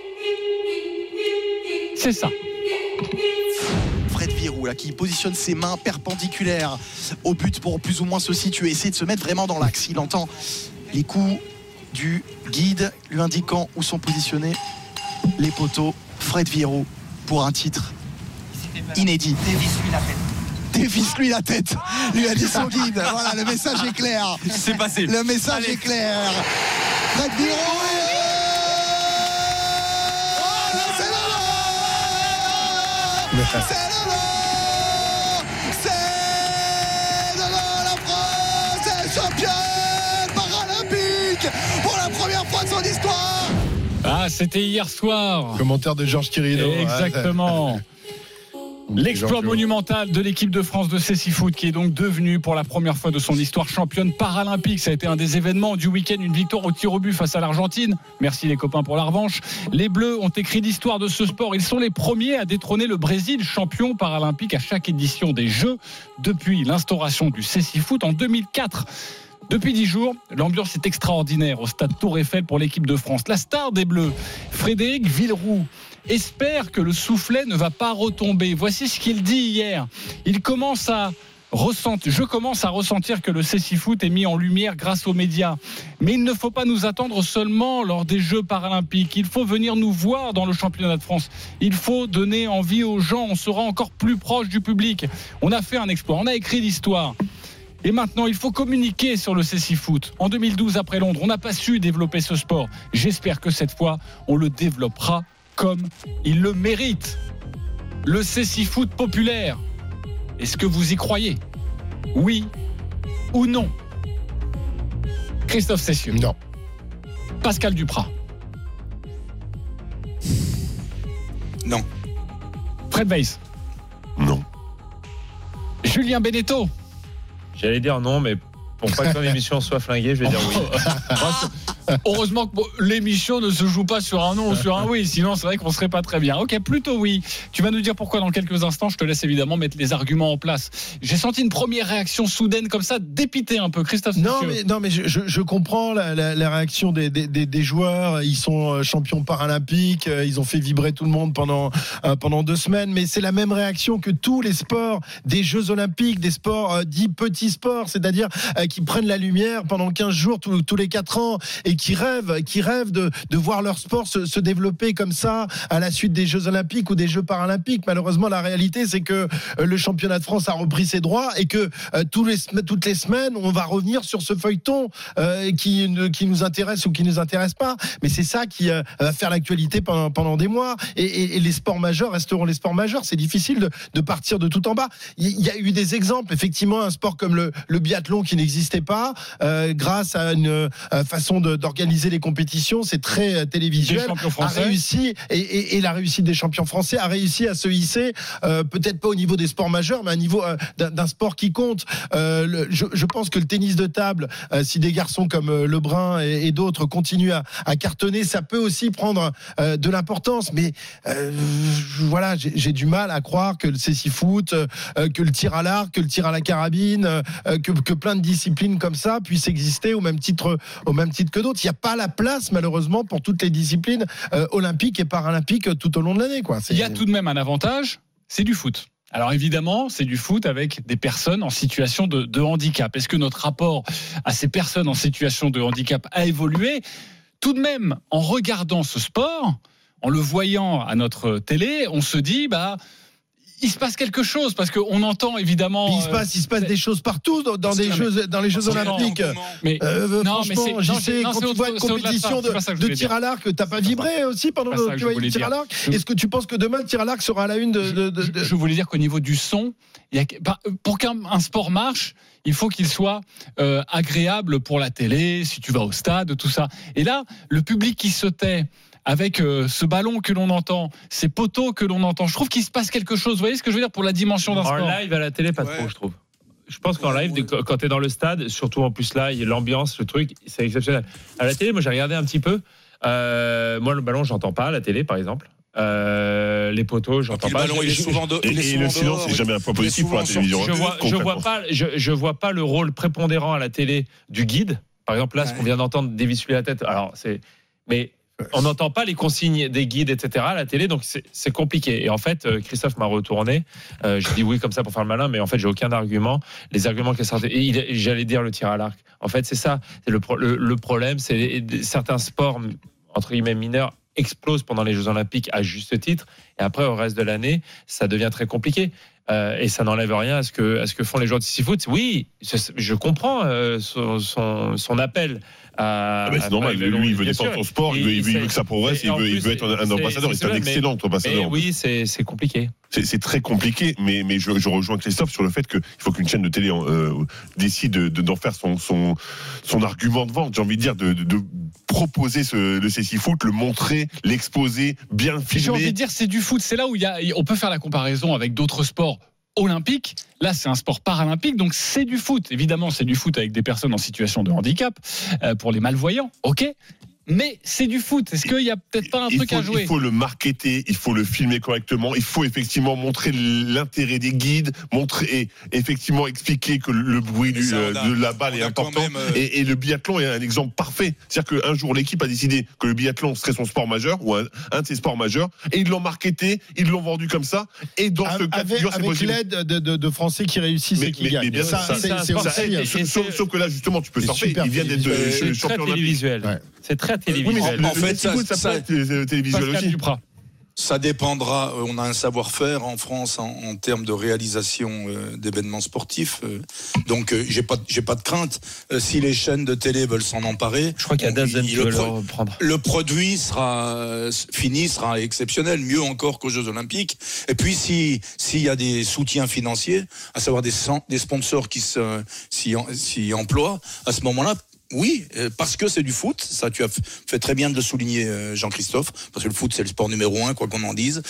c'est ça. Fred Virou là, qui positionne ses mains perpendiculaires au but pour plus ou moins se situer, essayer de se mettre vraiment dans l'axe. Il entend les coups du guide lui indiquant où sont positionnés les poteaux. Fred Virou pour un titre inédit. Dévisse-lui la tête. Dévisse-lui la tête, lui a dit son guide. Voilà, le message est clair. C'est passé. Le message Allez. est clair. Fred Virou. C'est le C'est le C'est de la France est championne paralympique pour la première fois de son histoire. Ah, c'était hier soir. Commentaire de Georges Quirino. Exactement. L'exploit monumental de l'équipe de France de cécifoot qui est donc devenue pour la première fois de son histoire championne paralympique. Ça a été un des événements du week-end, une victoire au tir au but face à l'Argentine. Merci les copains pour la revanche. Les Bleus ont écrit l'histoire de ce sport. Ils sont les premiers à détrôner le Brésil champion paralympique à chaque édition des Jeux depuis l'instauration du cécifoot en deux mille quatre. Depuis dix jours, l'ambiance est extraordinaire au stade Tour Eiffel pour l'équipe de France. La star des Bleus, Frédéric Villeroux, espère que le soufflet ne va pas retomber. Voici ce qu'il dit hier. Il commence à ressentir, je commence à ressentir que le cécifoot est mis en lumière grâce aux médias. Mais il ne faut pas nous attendre seulement lors des Jeux paralympiques. Il faut venir nous voir dans le championnat de France. Il faut donner envie aux gens. On sera encore plus proche du public. On a fait un exploit. On a écrit l'histoire. Et maintenant, il faut communiquer sur le cécifoot. En deux mille douze, après Londres, on n'a pas su développer ce sport. J'espère que cette fois, on le développera comme il le mérite. Le cécifoot populaire. Est-ce que vous y croyez ? Oui ou non ? Christophe Cessieux. Non. Pascal Duprat. Non. Fred Weiss. Non. Julien Beneteau. J'allais dire non, mais pour pas que ton émission soit flinguée, je vais dire oui. Heureusement que l'émission ne se joue pas sur un non ou sur un oui, sinon c'est vrai qu'on serait pas très bien. Ok, plutôt oui. Tu vas nous dire pourquoi dans quelques instants. Je te laisse évidemment mettre les arguments en place. J'ai senti une première réaction soudaine comme ça, dépité un peu. Christophe. Non, mais non, mais je, je, je comprends la, la, la réaction des, des, des joueurs. Ils sont champions paralympiques. Ils ont fait vibrer tout le monde pendant euh, pendant deux semaines. Mais c'est la même réaction que tous les sports des Jeux Olympiques, des sports euh, dits petits sports, c'est-à-dire euh, qui prennent la lumière pendant quinze jours tous, tous les quatre ans et qui rêvent, qui rêvent de, de voir leur sport se, se développer comme ça à la suite des Jeux Olympiques ou des Jeux Paralympiques. Malheureusement, la réalité, c'est que euh, le championnat de France a repris ses droits et que euh, tous les, toutes les semaines, on va revenir sur ce feuilleton euh, qui, qui nous intéresse ou qui nous intéresse pas. Mais c'est ça qui euh, va faire l'actualité pendant, pendant des mois. Et, et, et les sports majeurs resteront les sports majeurs. C'est difficile de, de partir de tout en bas. Il y a eu des exemples, effectivement, un sport comme le, le biathlon qui n'existait pas, euh, grâce à une euh, façon de, d'organiser les compétitions, c'est très télévisuel, a réussi et, et, et la réussite des champions français a réussi à se hisser, euh, peut-être pas au niveau des sports majeurs, mais à un niveau euh, d'un, d'un sport qui compte. Euh, le, je, je pense que le tennis de table, euh, si des garçons comme euh, Lebrun et, et d'autres continuent à, à cartonner, ça peut aussi prendre euh, de l'importance. Mais euh, je, voilà, j'ai, j'ai du mal à croire que le cécifoot, euh, que le tir à l'arc, que le tir à la carabine, euh, que, que plein de disciplines comme ça puissent exister au même titre, au même titre que d'autres. Il n'y a pas la place, malheureusement, pour toutes les disciplines euh, olympiques et paralympiques tout au long de l'année, quoi. C'est... Il y a tout de même un avantage, c'est du foot. Alors évidemment, c'est du foot avec des personnes en situation de, de handicap. Est-ce que notre rapport à ces personnes en situation de handicap a évolué ? Tout de même, en regardant ce sport, en le voyant à notre télé, on se dit, bah... il se passe quelque chose parce qu'on entend évidemment. Il se passe, il se passe des choses partout dans, dans des jeux, dans les Jeux Olympiques. Mais euh, non, mais c'est, j'y non, sais, non, quand c'est tu vois une compétition de, de tir à l'arc, t'as pas vibré aussi pendant que tu vois le tir à l'arc. Est-ce que tu penses que demain le tir à l'arc sera à la une de, de, de, de... Je voulais dire qu'au niveau du son, il y a, pour qu'un un sport marche, il faut qu'il soit euh, agréable pour la télé, si tu vas au stade, tout ça. Et là, le public qui se tait. Avec euh, ce ballon que l'on entend, ces poteaux que l'on entend, je trouve qu'il se passe quelque chose. Vous voyez ce que je veux dire pour la dimension d'un en sport ? En live à la télé, pas ouais. trop, je trouve. Je pense qu'en live, ouais. quand tu es dans le stade, surtout en plus là, il y a l'ambiance, le truc, c'est exceptionnel. À la télé, moi j'ai regardé un petit peu. Euh, moi, le ballon, j'entends pas à la télé, par exemple. Euh, les poteaux, j'entends pas. Le ballon, il est souvent de, et, il est et souvent le silence, c'est jamais un point positif pour la télévision. Je vois, je vois pas, je, je vois pas le rôle prépondérant à la télé du guide. Par exemple, là, ouais. ce qu'on vient d'entendre, dévissuler la tête. Alors, c'est, mais on n'entend pas les consignes des guides, et cetera à la télé, donc c'est, c'est compliqué. Et en fait, Christophe m'a retourné. Euh, j'ai dit oui comme ça pour faire le malin, mais en fait, j'ai aucun argument. Les arguments qu'il a sortis, et il, j'allais dire le tir à l'arc. En fait, c'est ça. C'est le, le, le problème, c'est les, certains sports entre guillemets mineurs explosent pendant les Jeux Olympiques à juste titre, et après au reste de l'année, ça devient très compliqué. Euh, et ça n'enlève rien à ce que à ce que font les joueurs de cécifoot. Oui, je comprends euh, son, son, son appel À, ah ben c'est normal, lui il veut défendre son sport, il veut, il veut, il veut que ça progresse, il veut, il veut être un, un ambassadeur, c'est un excellent mais, ambassadeur. Mais oui, c'est, c'est compliqué. C'est, c'est très compliqué, mais, mais je, je rejoins Christophe sur le fait qu'il faut qu'une chaîne de télé euh, décide de, de, d'en faire son, son, son argument de vente, j'ai envie de dire, de, de, de proposer ce, le C six Foot, le montrer, l'exposer, bien le filmer. J'ai envie de dire, c'est du foot, c'est là où il y a, on peut faire la comparaison avec d'autres sports olympique. Là, c'est un sport paralympique, donc c'est du foot. Évidemment, c'est du foot avec des personnes en situation de handicap, euh, pour les malvoyants, ok. Mais c'est du foot. Est-ce qu'il n'y a peut-être pas un il truc faut, à jouer ? Il faut le marketer, il faut le filmer correctement, il faut effectivement montrer l'intérêt des guides, montrer et effectivement expliquer que le bruit du, euh, de la balle est important. Même, euh... et, et le biathlon est un exemple parfait. C'est-à-dire qu'un jour, l'équipe a décidé que le biathlon serait son sport majeur, ou un, un de ses sports majeurs, et ils l'ont marketé, ils l'ont vendu comme ça. Et dans ce cas de figure, c'est possible. Avec l'aide de, de, de Français qui réussissent mais, et qui mais, gagnent. Mais bien ça, ça, c'est, ça, c'est ça, aussi, c'est, sauf, sauf que là, justement, tu peux surfer. Il vient d'être euh, champion très télévisuel. Ouais. C'est très télévisuel. Oui, en fait, ça, ça, ça, ça, télévisuel aussi. Ça dépendra. On a un savoir-faire en France en, en termes de réalisation euh, d'événements sportifs. Euh, donc, euh, j'ai pas, j'ai pas de crainte. Euh, si les chaînes de télé veulent s'en emparer, je crois qu'il y a Dazen qui veut le reprendre. Le produit sera euh, fini, sera exceptionnel, mieux encore qu'aux Jeux Olympiques. Et puis, si s'il y a des soutiens financiers, à savoir des, des sponsors qui se, s'y, s'y emploient, à ce moment-là. Oui, parce que c'est du foot, ça tu as fait très bien de le souligner Jean-Christophe, parce que le foot c'est le sport numéro un, quoi qu'on en dise,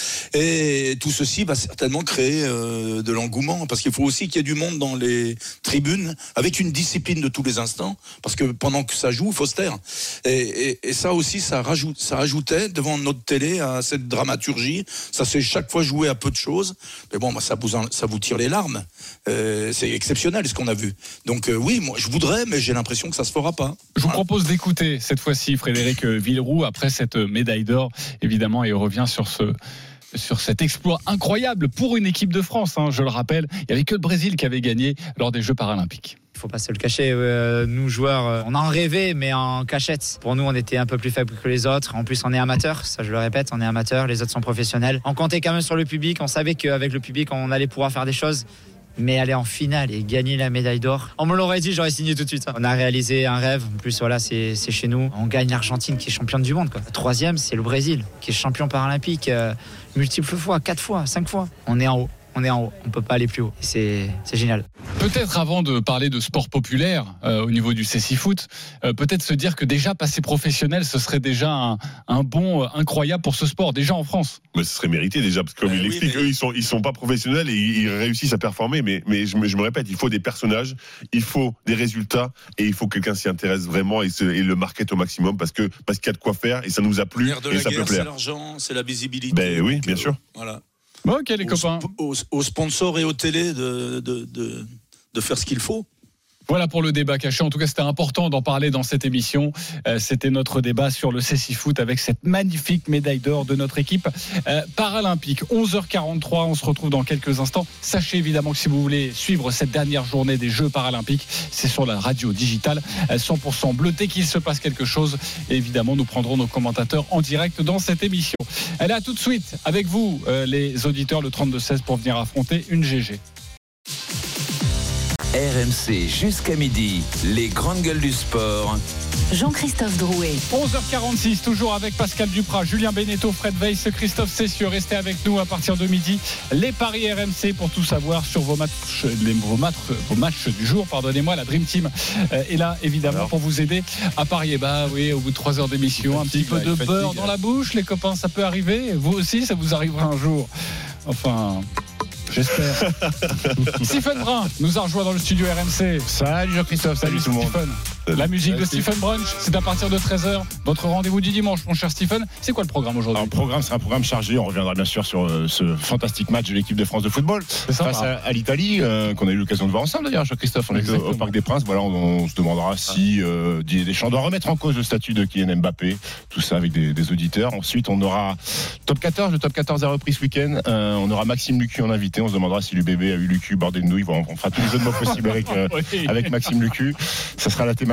et tout ceci va certainement créer euh, de l'engouement, parce qu'il faut aussi qu'il y ait du monde dans les tribunes, avec une discipline de tous les instants, parce que pendant que ça joue, il faut se taire. Et, et, et ça aussi, ça, rajoute, ça rajoutait devant notre télé à cette dramaturgie, ça s'est chaque fois joué à peu de choses, mais bon, bah, ça, vous, ça vous tire les larmes, euh, c'est exceptionnel ce qu'on a vu. Donc euh, oui, moi je voudrais, mais j'ai l'impression que ça se fera pas. Je vous propose d'écouter cette fois-ci Frédéric Villeroux après cette médaille d'or, évidemment, et il revient sur ce sur cet exploit incroyable pour une équipe de France. Hein, je le rappelle, il n'y avait que le Brésil qui avait gagné lors des Jeux paralympiques. Il ne faut pas se le cacher, euh, nous joueurs, euh, on en rêvait, mais en cachette. Pour nous, on était un peu plus faibles que les autres. En plus, on est amateurs, ça je le répète, on est amateurs, les autres sont professionnels. On comptait quand même sur le public, on savait qu'avec le public, on allait pouvoir faire des choses. Mais aller en finale et gagner la médaille d'or, on me l'aurait dit, j'aurais signé tout de suite. On a réalisé un rêve. En plus, voilà, c'est, c'est chez nous. On gagne l'Argentine qui est championne du monde, quoi. La troisième, c'est le Brésil qui est champion paralympique euh, multiples fois, quatre fois, cinq fois. On est en haut. On est en haut, on peut pas aller plus haut. C'est, c'est génial. Peut-être avant de parler de sport populaire euh, au niveau du C six Foot, euh, peut-être se dire que déjà passer professionnel, ce serait déjà un, un bond euh, incroyable pour ce sport, déjà en France. Mais ce serait mérité déjà, parce que comme euh, il oui, explique, mais... eux ils sont ils sont pas professionnels et ils, ils réussissent à performer. Mais mais je me, je me répète, il faut des personnages, il faut des résultats et il faut que quelqu'un s'y intéresse vraiment et, se, et le market au maximum parce que parce qu'il y a de quoi faire et ça nous a plu et ça guerre, peut plaire. C'est l'argent, c'est la visibilité. Ben oui, bien sûr. Voilà. Bon, ok les aux, copains. Aux, aux sponsors et aux télés de, de, de, de faire ce qu'il faut. Voilà pour le débat caché. En tout cas, c'était important d'en parler dans cette émission. Euh, c'était notre débat sur le C six Foot avec cette magnifique médaille d'or de notre équipe euh, paralympique. onze heures quarante-trois, on se retrouve dans quelques instants. Sachez évidemment que si vous voulez suivre cette dernière journée des Jeux paralympiques, c'est sur la radio digitale euh, cent pour cent bleu. Dès qu'il se passe quelque chose, évidemment, nous prendrons nos commentateurs en direct dans cette émission. Elle est à tout de suite avec vous, euh, les auditeurs, le trente-deux seize pour venir affronter une G G. R M C jusqu'à midi, les grandes gueules du sport. Jean-Christophe Drouet. onze heures quarante-six, toujours avec Pascal Duprat, Julien Beneteau, Fred Weiss, Christophe Cessieux. Restez avec nous à partir de midi. Les paris R M C pour tout savoir sur vos matchs, les, vos, matchs, vos matchs du jour. Pardonnez-moi, la Dream Team est là évidemment Alors. pour vous aider à parier. Bah oui, au bout de trois heures d'émission, un petit peu de beurre dans la bouche, les copains, ça peut arriver. Vous aussi, ça vous arrivera un jour. Enfin. J'espère. Stephen Brun nous a rejoint dans le studio R M C. Salut Jean-Christophe, salut, salut tout le monde. Stephen. La musique de Stephen Brunch, c'est à partir de treize heures. Votre rendez-vous du dimanche, mon cher Stephen. C'est quoi le programme aujourd'hui ? Alors, le programme, c'est un programme chargé. On reviendra bien sûr sur euh, ce fantastique match de l'équipe de France de football face à, à l'Italie, euh, qu'on a eu l'occasion de voir ensemble d'ailleurs, Jean-Christophe. On est au, au Parc des Princes. Voilà, on, on se demandera si euh, Didier Deschamps doit remettre en cause le statut de Kylian Mbappé. Tout ça avec des, des auditeurs. Ensuite, on aura top quatorze. Le top quatorze a repris ce week-end. Euh, on aura Maxime Lucu en invité. On se demandera si l'U B B a eu Lucu, bordel de nouilles. On, on fera tous les jeux de mots possibles avec, euh, oui. avec Maxime Lucu. Ça sera la thématique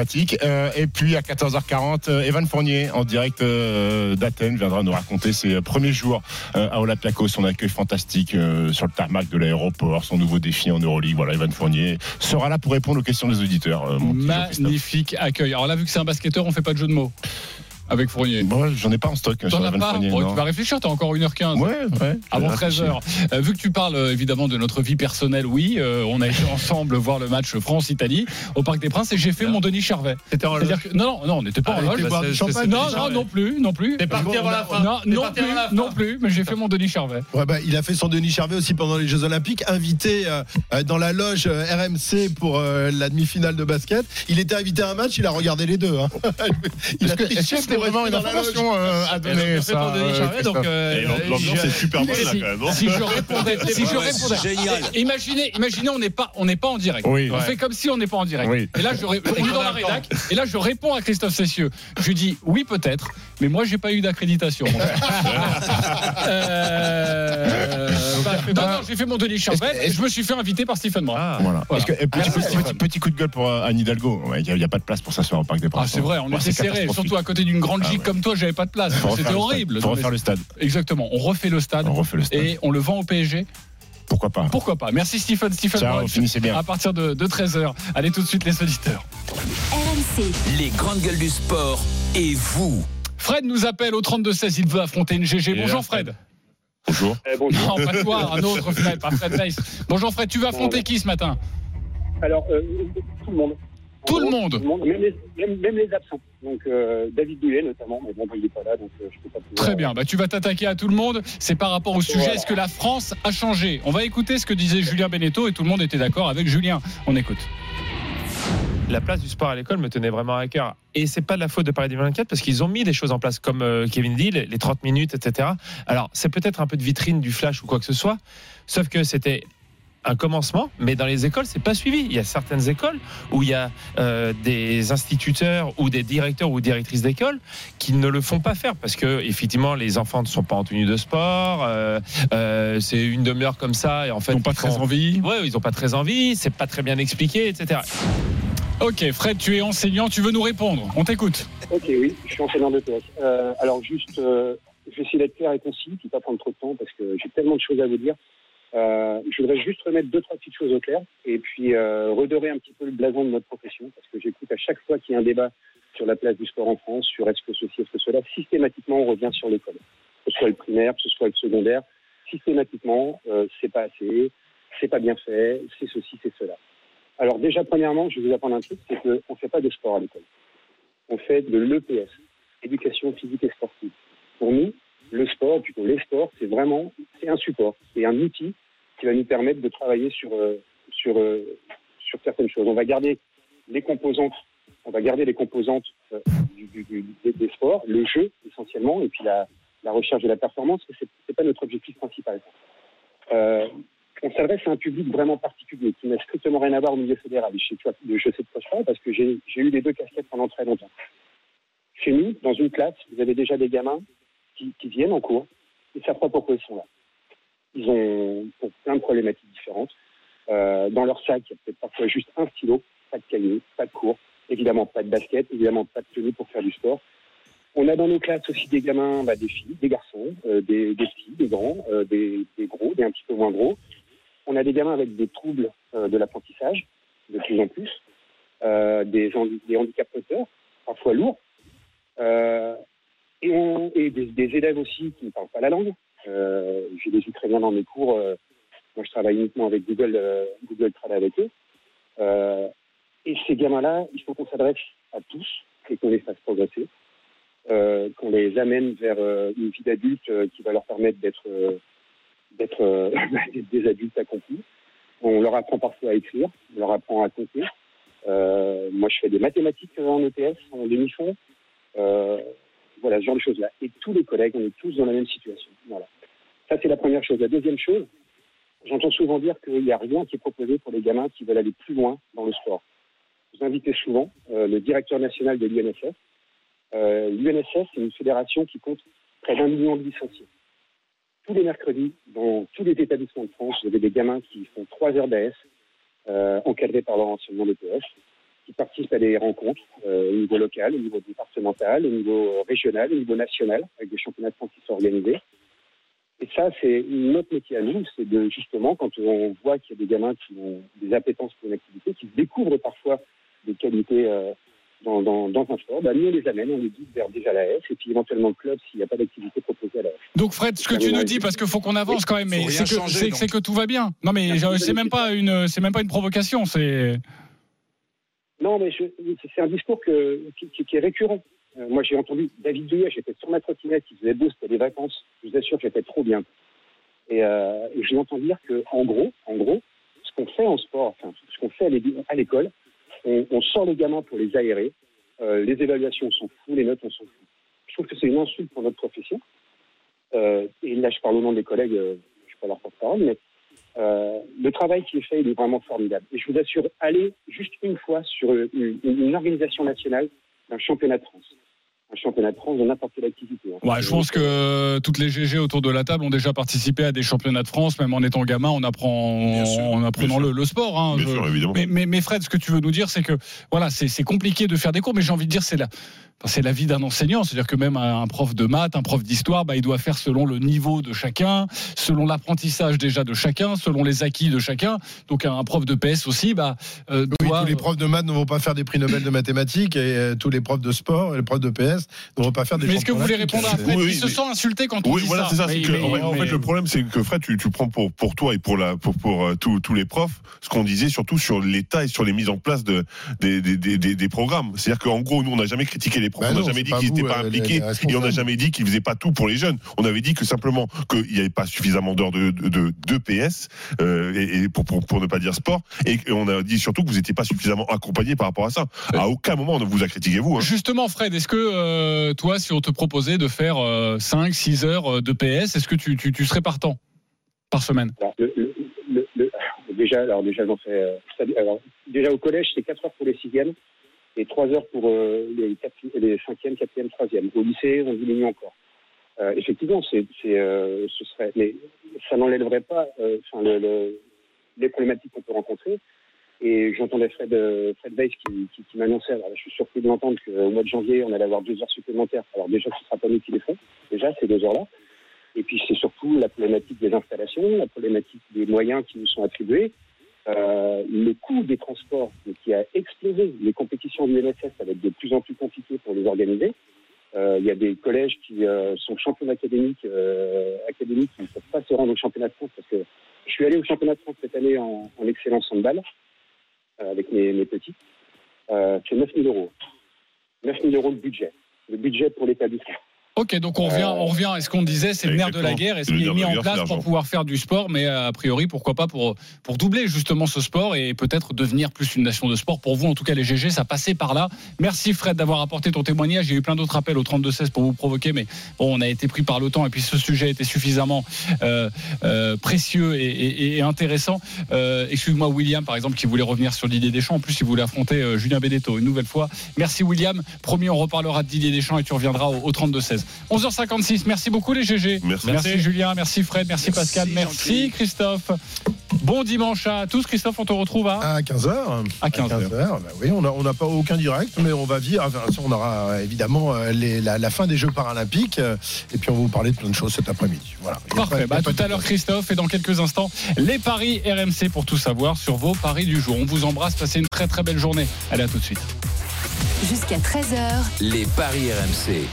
sympathique. Euh, et puis à quatorze heures quarante, euh, Evan Fournier en direct euh, d'Athènes viendra nous raconter ses premiers jours euh, à Olympiakos, son accueil fantastique euh, sur le tarmac de l'aéroport, son nouveau défi en Euroleague. Voilà, Evan Fournier sera là pour répondre aux questions des auditeurs. Euh, mon petit Magnifique accueil. Alors là, vu que c'est un basketteur, on fait pas de jeu de mots. Avec Fournier. Bon, j'en ai pas en stock. T'en as pas Fournier, bon, tu vas réfléchir, t'as encore une heure quinze. Ouais, ouais. Avant treize heures. Euh, vu que tu parles euh, évidemment de notre vie personnelle, oui, euh, on a été ensemble voir le match France-Italie au Parc des Princes et j'ai fait mon Denis Charvet. C'était en C'est-à-dire que, non, non, non, on n'était pas ah, en loge. boire du champagne. Non, non, non plus, non plus. T'es parti avant la fin. Non, non plus, non plus, mais j'ai fait mon Denis Charvet. Ouais, bah, il a fait son Denis Charvet aussi pendant les Jeux Olympiques, invité euh, dans la loge euh, R M C pour euh, la demi-finale de basket. Il était invité à un match, il a regardé les deux. Hein. il est-ce a que, est-ce que c'était vraiment une information Euh, à donner ça, euh, donc euh, l'ambiance c'est super bonne là quand même. Si je répondais, si je répondais, génial. Imaginez, imaginez, on n'est pas, on n'est pas en direct. Oui, on ouais. fait comme si on n'est pas en direct. Oui. Et là, je, on est dans la rédac. Et là, je réponds à Christophe Cessieux. Je lui dis oui peut-être, mais moi j'ai pas eu d'accréditation. euh, bah, non, non, j'ai fait mon Denis Charvet. Et je me suis fait inviter par Stephen Brun. Ah, voilà. voilà. Que, petit, petit, petit, petit coup de gueule pour Anne Hidalgo. Il n'y a, a pas de place pour s'asseoir au Parc des Princes. Ah, c'est vrai, on ouais, était serré, surtout à côté d'une grande gigue ah, ouais. comme toi, j'avais pas de place. C'était horrible. Il faut refaire le stade. Exactement, on refait le stade. On refait le stade. Et on le vend au P S G. Pourquoi pas. Pourquoi pas. Merci Stephen. Stephen Ciao, Brun, finissez bien. À partir de, de treize heures. Allez tout de suite les auditeurs. R M C. Les grandes gueules du sport et vous. Fred nous appelle au trente-deux seize. Il veut affronter une G G. Bonjour Fred. Bonjour. Eh, bonjour. Non, pas toi, un autre Fred, pas Fred Weiss. Bonjour Fred, tu vas affronter qui ce matin? Alors, euh, tout le monde. Tout le gros, monde. Tout le monde, même les, même, même les absents. Donc euh, David Douillet notamment, mais bon, il n'est pas là, donc euh, je peux pas pouvoir... Très bien, bah, tu vas t'attaquer à tout le monde. C'est par rapport au sujet, voilà. Est-ce que la France a changé? On va écouter ce que disait Julien Beneteau et tout le monde était d'accord avec Julien. On écoute. La place du sport à l'école me tenait vraiment à cœur. Et c'est pas de la faute de Paris deux mille vingt-quatre parce qu'ils ont mis des choses en place comme euh, Kevin dit, les, les trente minutes, et cetera. Alors, c'est peut-être un peu de vitrine du flash ou quoi que ce soit, sauf que c'était un commencement, mais dans les écoles, c'est pas suivi. Il y a certaines écoles où il y a euh, des instituteurs ou des directeurs ou directrices d'école qui ne le font pas faire parce que effectivement, les enfants ne sont pas en tenue de sport. Euh, euh, c'est une demi-heure comme ça et en fait, ils n'ont pas ils très font... envie. Ouais, ils n'ont pas très envie. C'est pas très bien expliqué, et cetera. Ok, Fred, tu es enseignant, tu veux nous répondre? On t'écoute. Ok, oui, je suis enseignant de P S. Euh, alors juste, euh, je vais essayer d'être clair et concis, puis pas prendre trop de temps parce que j'ai tellement de choses à vous dire. Euh, je voudrais juste remettre deux, trois petites choses au clair et puis euh, redorer un petit peu le blason de notre profession parce que j'écoute à chaque fois qu'il y a un débat sur la place du sport en France, sur est-ce que ceci, est-ce que cela, systématiquement on revient sur l'école. Que ce soit le primaire, que ce soit le secondaire, systématiquement euh, c'est pas assez, c'est pas bien fait, c'est ceci, c'est cela. Alors déjà, premièrement, je vais vous apprendre un truc, c'est qu'on ne fait pas de sport à l'école. On fait de l'E P S, éducation physique et sportive. Pour nous, le sport, plutôt les sports, c'est vraiment c'est un support, c'est un outil qui va nous permettre de travailler sur, euh, sur, euh, sur certaines choses. On va garder les composantes, on va garder les composantes euh, du, du, du, des, des sports, le jeu essentiellement, et puis la, la recherche de la performance, mais c'est, c'est pas notre objectif principal. Euh, on s'adresse à un public vraiment particulier qui n'a strictement rien à voir au milieu fédéral. Je sais, je sais de quoi je parle parce que j'ai, j'ai eu les deux casquettes pendant très longtemps. Chez nous, dans une classe, vous avez déjà des gamins qui, qui viennent en cours et savent pas pourquoi ils sont là. Ils ont pour plein de problématiques différentes. Euh, dans leur sac, il y a peut-être parfois juste un stylo, pas de cahier, pas de cours, évidemment pas de basket, évidemment pas de tenue pour faire du sport. On a dans nos classes aussi des gamins, bah, des filles, des garçons, euh, des, des petits, des grands, euh, des, des gros, des un petit peu moins gros. On a des gamins avec des troubles euh, de l'apprentissage, de plus en plus, euh, des, des handicaps moteurs, parfois lourds, euh, et, on, et des, des élèves aussi qui ne parlent pas la langue. Euh, j'ai des Ukrainiens dans mes cours. Euh, moi, je travaille uniquement avec Google. Euh, Google travaille avec eux. Euh, et ces gamins-là, il faut qu'on s'adresse à tous et qu'on les fasse progresser, euh, qu'on les amène vers euh, une vie d'adulte euh, qui va leur permettre d'être, euh, d'être euh, des adultes accomplis. On leur apprend parfois à écrire, on leur apprend à compter. Euh, moi, je fais des mathématiques en E P S, en demi-fond. Euh, voilà, ce genre de choses-là. Et tous les collègues, on est tous dans la même situation. Voilà. Ça, c'est la première chose. La deuxième chose, j'entends souvent dire qu'il n'y a rien qui est proposé pour les gamins qui veulent aller plus loin dans le sport. Vous invitez souvent euh, le directeur national de l'U N S S. Euh, L'U N S S, c'est une fédération qui compte près d'un million de licenciés. Tous les mercredis, dans tous les établissements de France, vous avez des gamins qui font trois heures d'A S, euh, encadrés par leur enseignement de P S. qui participent à des rencontres euh, au niveau local, au niveau départemental, au niveau régional, au niveau national, avec des championnats de France qui sont organisés. Et ça, c'est notre métier à nous, c'est de justement, quand on voit qu'il y a des gamins qui ont des appétences pour une activité, qui découvrent parfois des qualités euh, dans, dans, dans un sport, bah, nous on les amène, on les guide vers déjà l'A S et puis éventuellement le club s'il n'y a pas d'activité proposée à l'A S. Donc Fred, ce que tu nous dis, parce qu'il faut qu'on avance oui, quand même, mais c'est que, changer, c'est, c'est que tout va bien. Non mais je, c'est même pas une, c'est même pas une provocation, c'est. Non mais je, c'est un discours que, qui, qui est récurrent. Euh, moi j'ai entendu David Douillet, j'étais sur ma trottinette, il faisait beau, c'était des vacances. Je vous assure, j'étais trop bien. Et, euh, et je l'entends dire que en gros, en gros, ce qu'on fait en sport, enfin ce qu'on fait à l'école. On, on sort les gamins pour les aérer. Euh, les évaluations sont fous, les notes on s'en fout. Je trouve que c'est une insulte pour notre profession. Euh, et là, je parle au nom des collègues, euh, je ne suis pas leur porte-parole, mais euh, le travail qui est fait, il est vraiment formidable. Et je vous assure, allez juste une fois sur une, une organisation nationale d'un championnat de France. Un championnat de France de n'importe quelle activité. Hein. Ouais, je pense que toutes les G G autour de la table ont déjà participé à des championnats de France, même en étant gamin, en, apprend, sûr, en apprenant le, le sport. Hein, bien je, sûr, évidemment. Mais, mais, mais Fred, ce que tu veux nous dire, c'est que voilà, c'est, c'est compliqué de faire des cours, mais j'ai envie de dire, c'est la, enfin, c'est la vie d'un enseignant. C'est-à-dire que même un prof de maths, un prof d'histoire, bah, il doit faire selon le niveau de chacun, selon l'apprentissage déjà de chacun, selon les acquis de chacun. Donc un prof de P S aussi, bah, euh, oui, doit... tous les profs de maths ne vont pas faire des prix Nobel de mathématiques et euh, tous les profs de sport et les profs de P S ne vont pas faire des. Mais est-ce que vous voulez répondre à Fred? Oui, oui, il se mais... sent insulté quand on oui, dit voilà, ça. c'est ça. Mais, C'est que, mais, en, fait, mais... en fait, le problème, c'est que Fred, tu, tu prends pour, pour toi et pour, la, pour, pour uh, tous, tous les profs ce qu'on disait surtout sur l'État et sur les mises en place de, des, des, des, des, des programmes. C'est-à-dire qu'en gros, nous, on n'a jamais critiqué les profs, bah on n'a jamais dit qu'ils n'étaient pas impliqués les, les et on n'a jamais dit qu'ils ne faisaient pas tout pour les jeunes. On avait dit que simplement qu'il n'y avait pas suffisamment d'heures de, de, de, de P S, euh, et, et pour, pour, pour ne pas dire sport, et, et on a dit surtout que vous n'étiez pas suffisamment accompagnés par rapport à ça. À aucun moment, on ne vous a critiqué, vous. Hein. Justement, Fred, est-ce que euh, toi, si on te proposait de faire euh, cinq six heures de P S, est-ce que tu, tu, tu serais partant par semaine? alors, le, le, le, le, déjà, alors déjà, j'en fais. Euh, alors, déjà au collège, c'est quatre heures pour les sixièmes et trois heures pour euh, les, quatre, les cinquièmes, quatrièmes, troisièmes. Au lycée, on diminue encore. Euh, effectivement, c'est, c'est, euh, ce serait, mais ça n'enlèverait pas euh, le, le, les problématiques qu'on peut rencontrer. Et j'entendais Fred, Fred Weiss qui, qui, qui m'annonçait, alors je suis surpris de l'entendre qu'au mois de janvier, on allait avoir deux heures supplémentaires. Alors déjà, ce ne sera pas nous qui les ferons, déjà, ces deux heures-là. Et puis, c'est surtout la problématique des installations, la problématique des moyens qui nous sont attribués, euh, le coût des transports qui a explosé. Les compétitions du N S S, ça va être de plus en plus compliqué pour les organiser. Euh, il y a des collèges qui euh, sont champions académiques, euh, académiques qui ne peuvent pas se rendre au championnat de France parce que je suis allé au championnat de France cette année en, en excellence handball euh, avec mes, mes petits. Euh, c'est neuf mille euros. neuf mille euros de budget. Le budget pour l'établissement. Ok, donc on revient, on revient à ce qu'on disait, c'est le nerf de la guerre, et ce qui est mis en place pour pouvoir faire du sport, mais a priori, pourquoi pas pour, pour doubler justement ce sport et peut-être devenir plus une nation de sport. Pour vous, en tout cas, les G G, ça passait par là. Merci Fred d'avoir apporté ton témoignage. J'ai eu plein d'autres appels au trente-deux seize pour vous provoquer, mais bon, on a été pris par le temps et puis ce sujet était suffisamment euh, euh, précieux et, et, et intéressant. Euh, excuse-moi, William, par exemple, qui voulait revenir sur Didier Deschamps. En plus, il voulait affronter euh, Julien Benedetto une nouvelle fois. Merci William. Promis, on reparlera de Didier Deschamps et tu reviendras au, au trente-deux seize. onze heures cinquante-six, merci beaucoup les G G. Merci, merci Julien, merci Fred, merci, merci Pascal, merci Christophe. Bon dimanche à tous. Christophe, on te retrouve à, à quinze heures. À quinze heures. Bah oui, on n'a on a pas aucun direct, mais on va vivre. Enfin, on aura évidemment les, la, la fin des Jeux Paralympiques et puis on va vous parler de plein de choses cet après-midi. Voilà. Parfait. Bah, tout à l'heure Christophe et dans quelques instants les paris R M C pour tout savoir sur vos paris du jour. On vous embrasse, passez une très très belle journée. Allez, à tout de suite. Jusqu'à treize heures. Les paris R M C.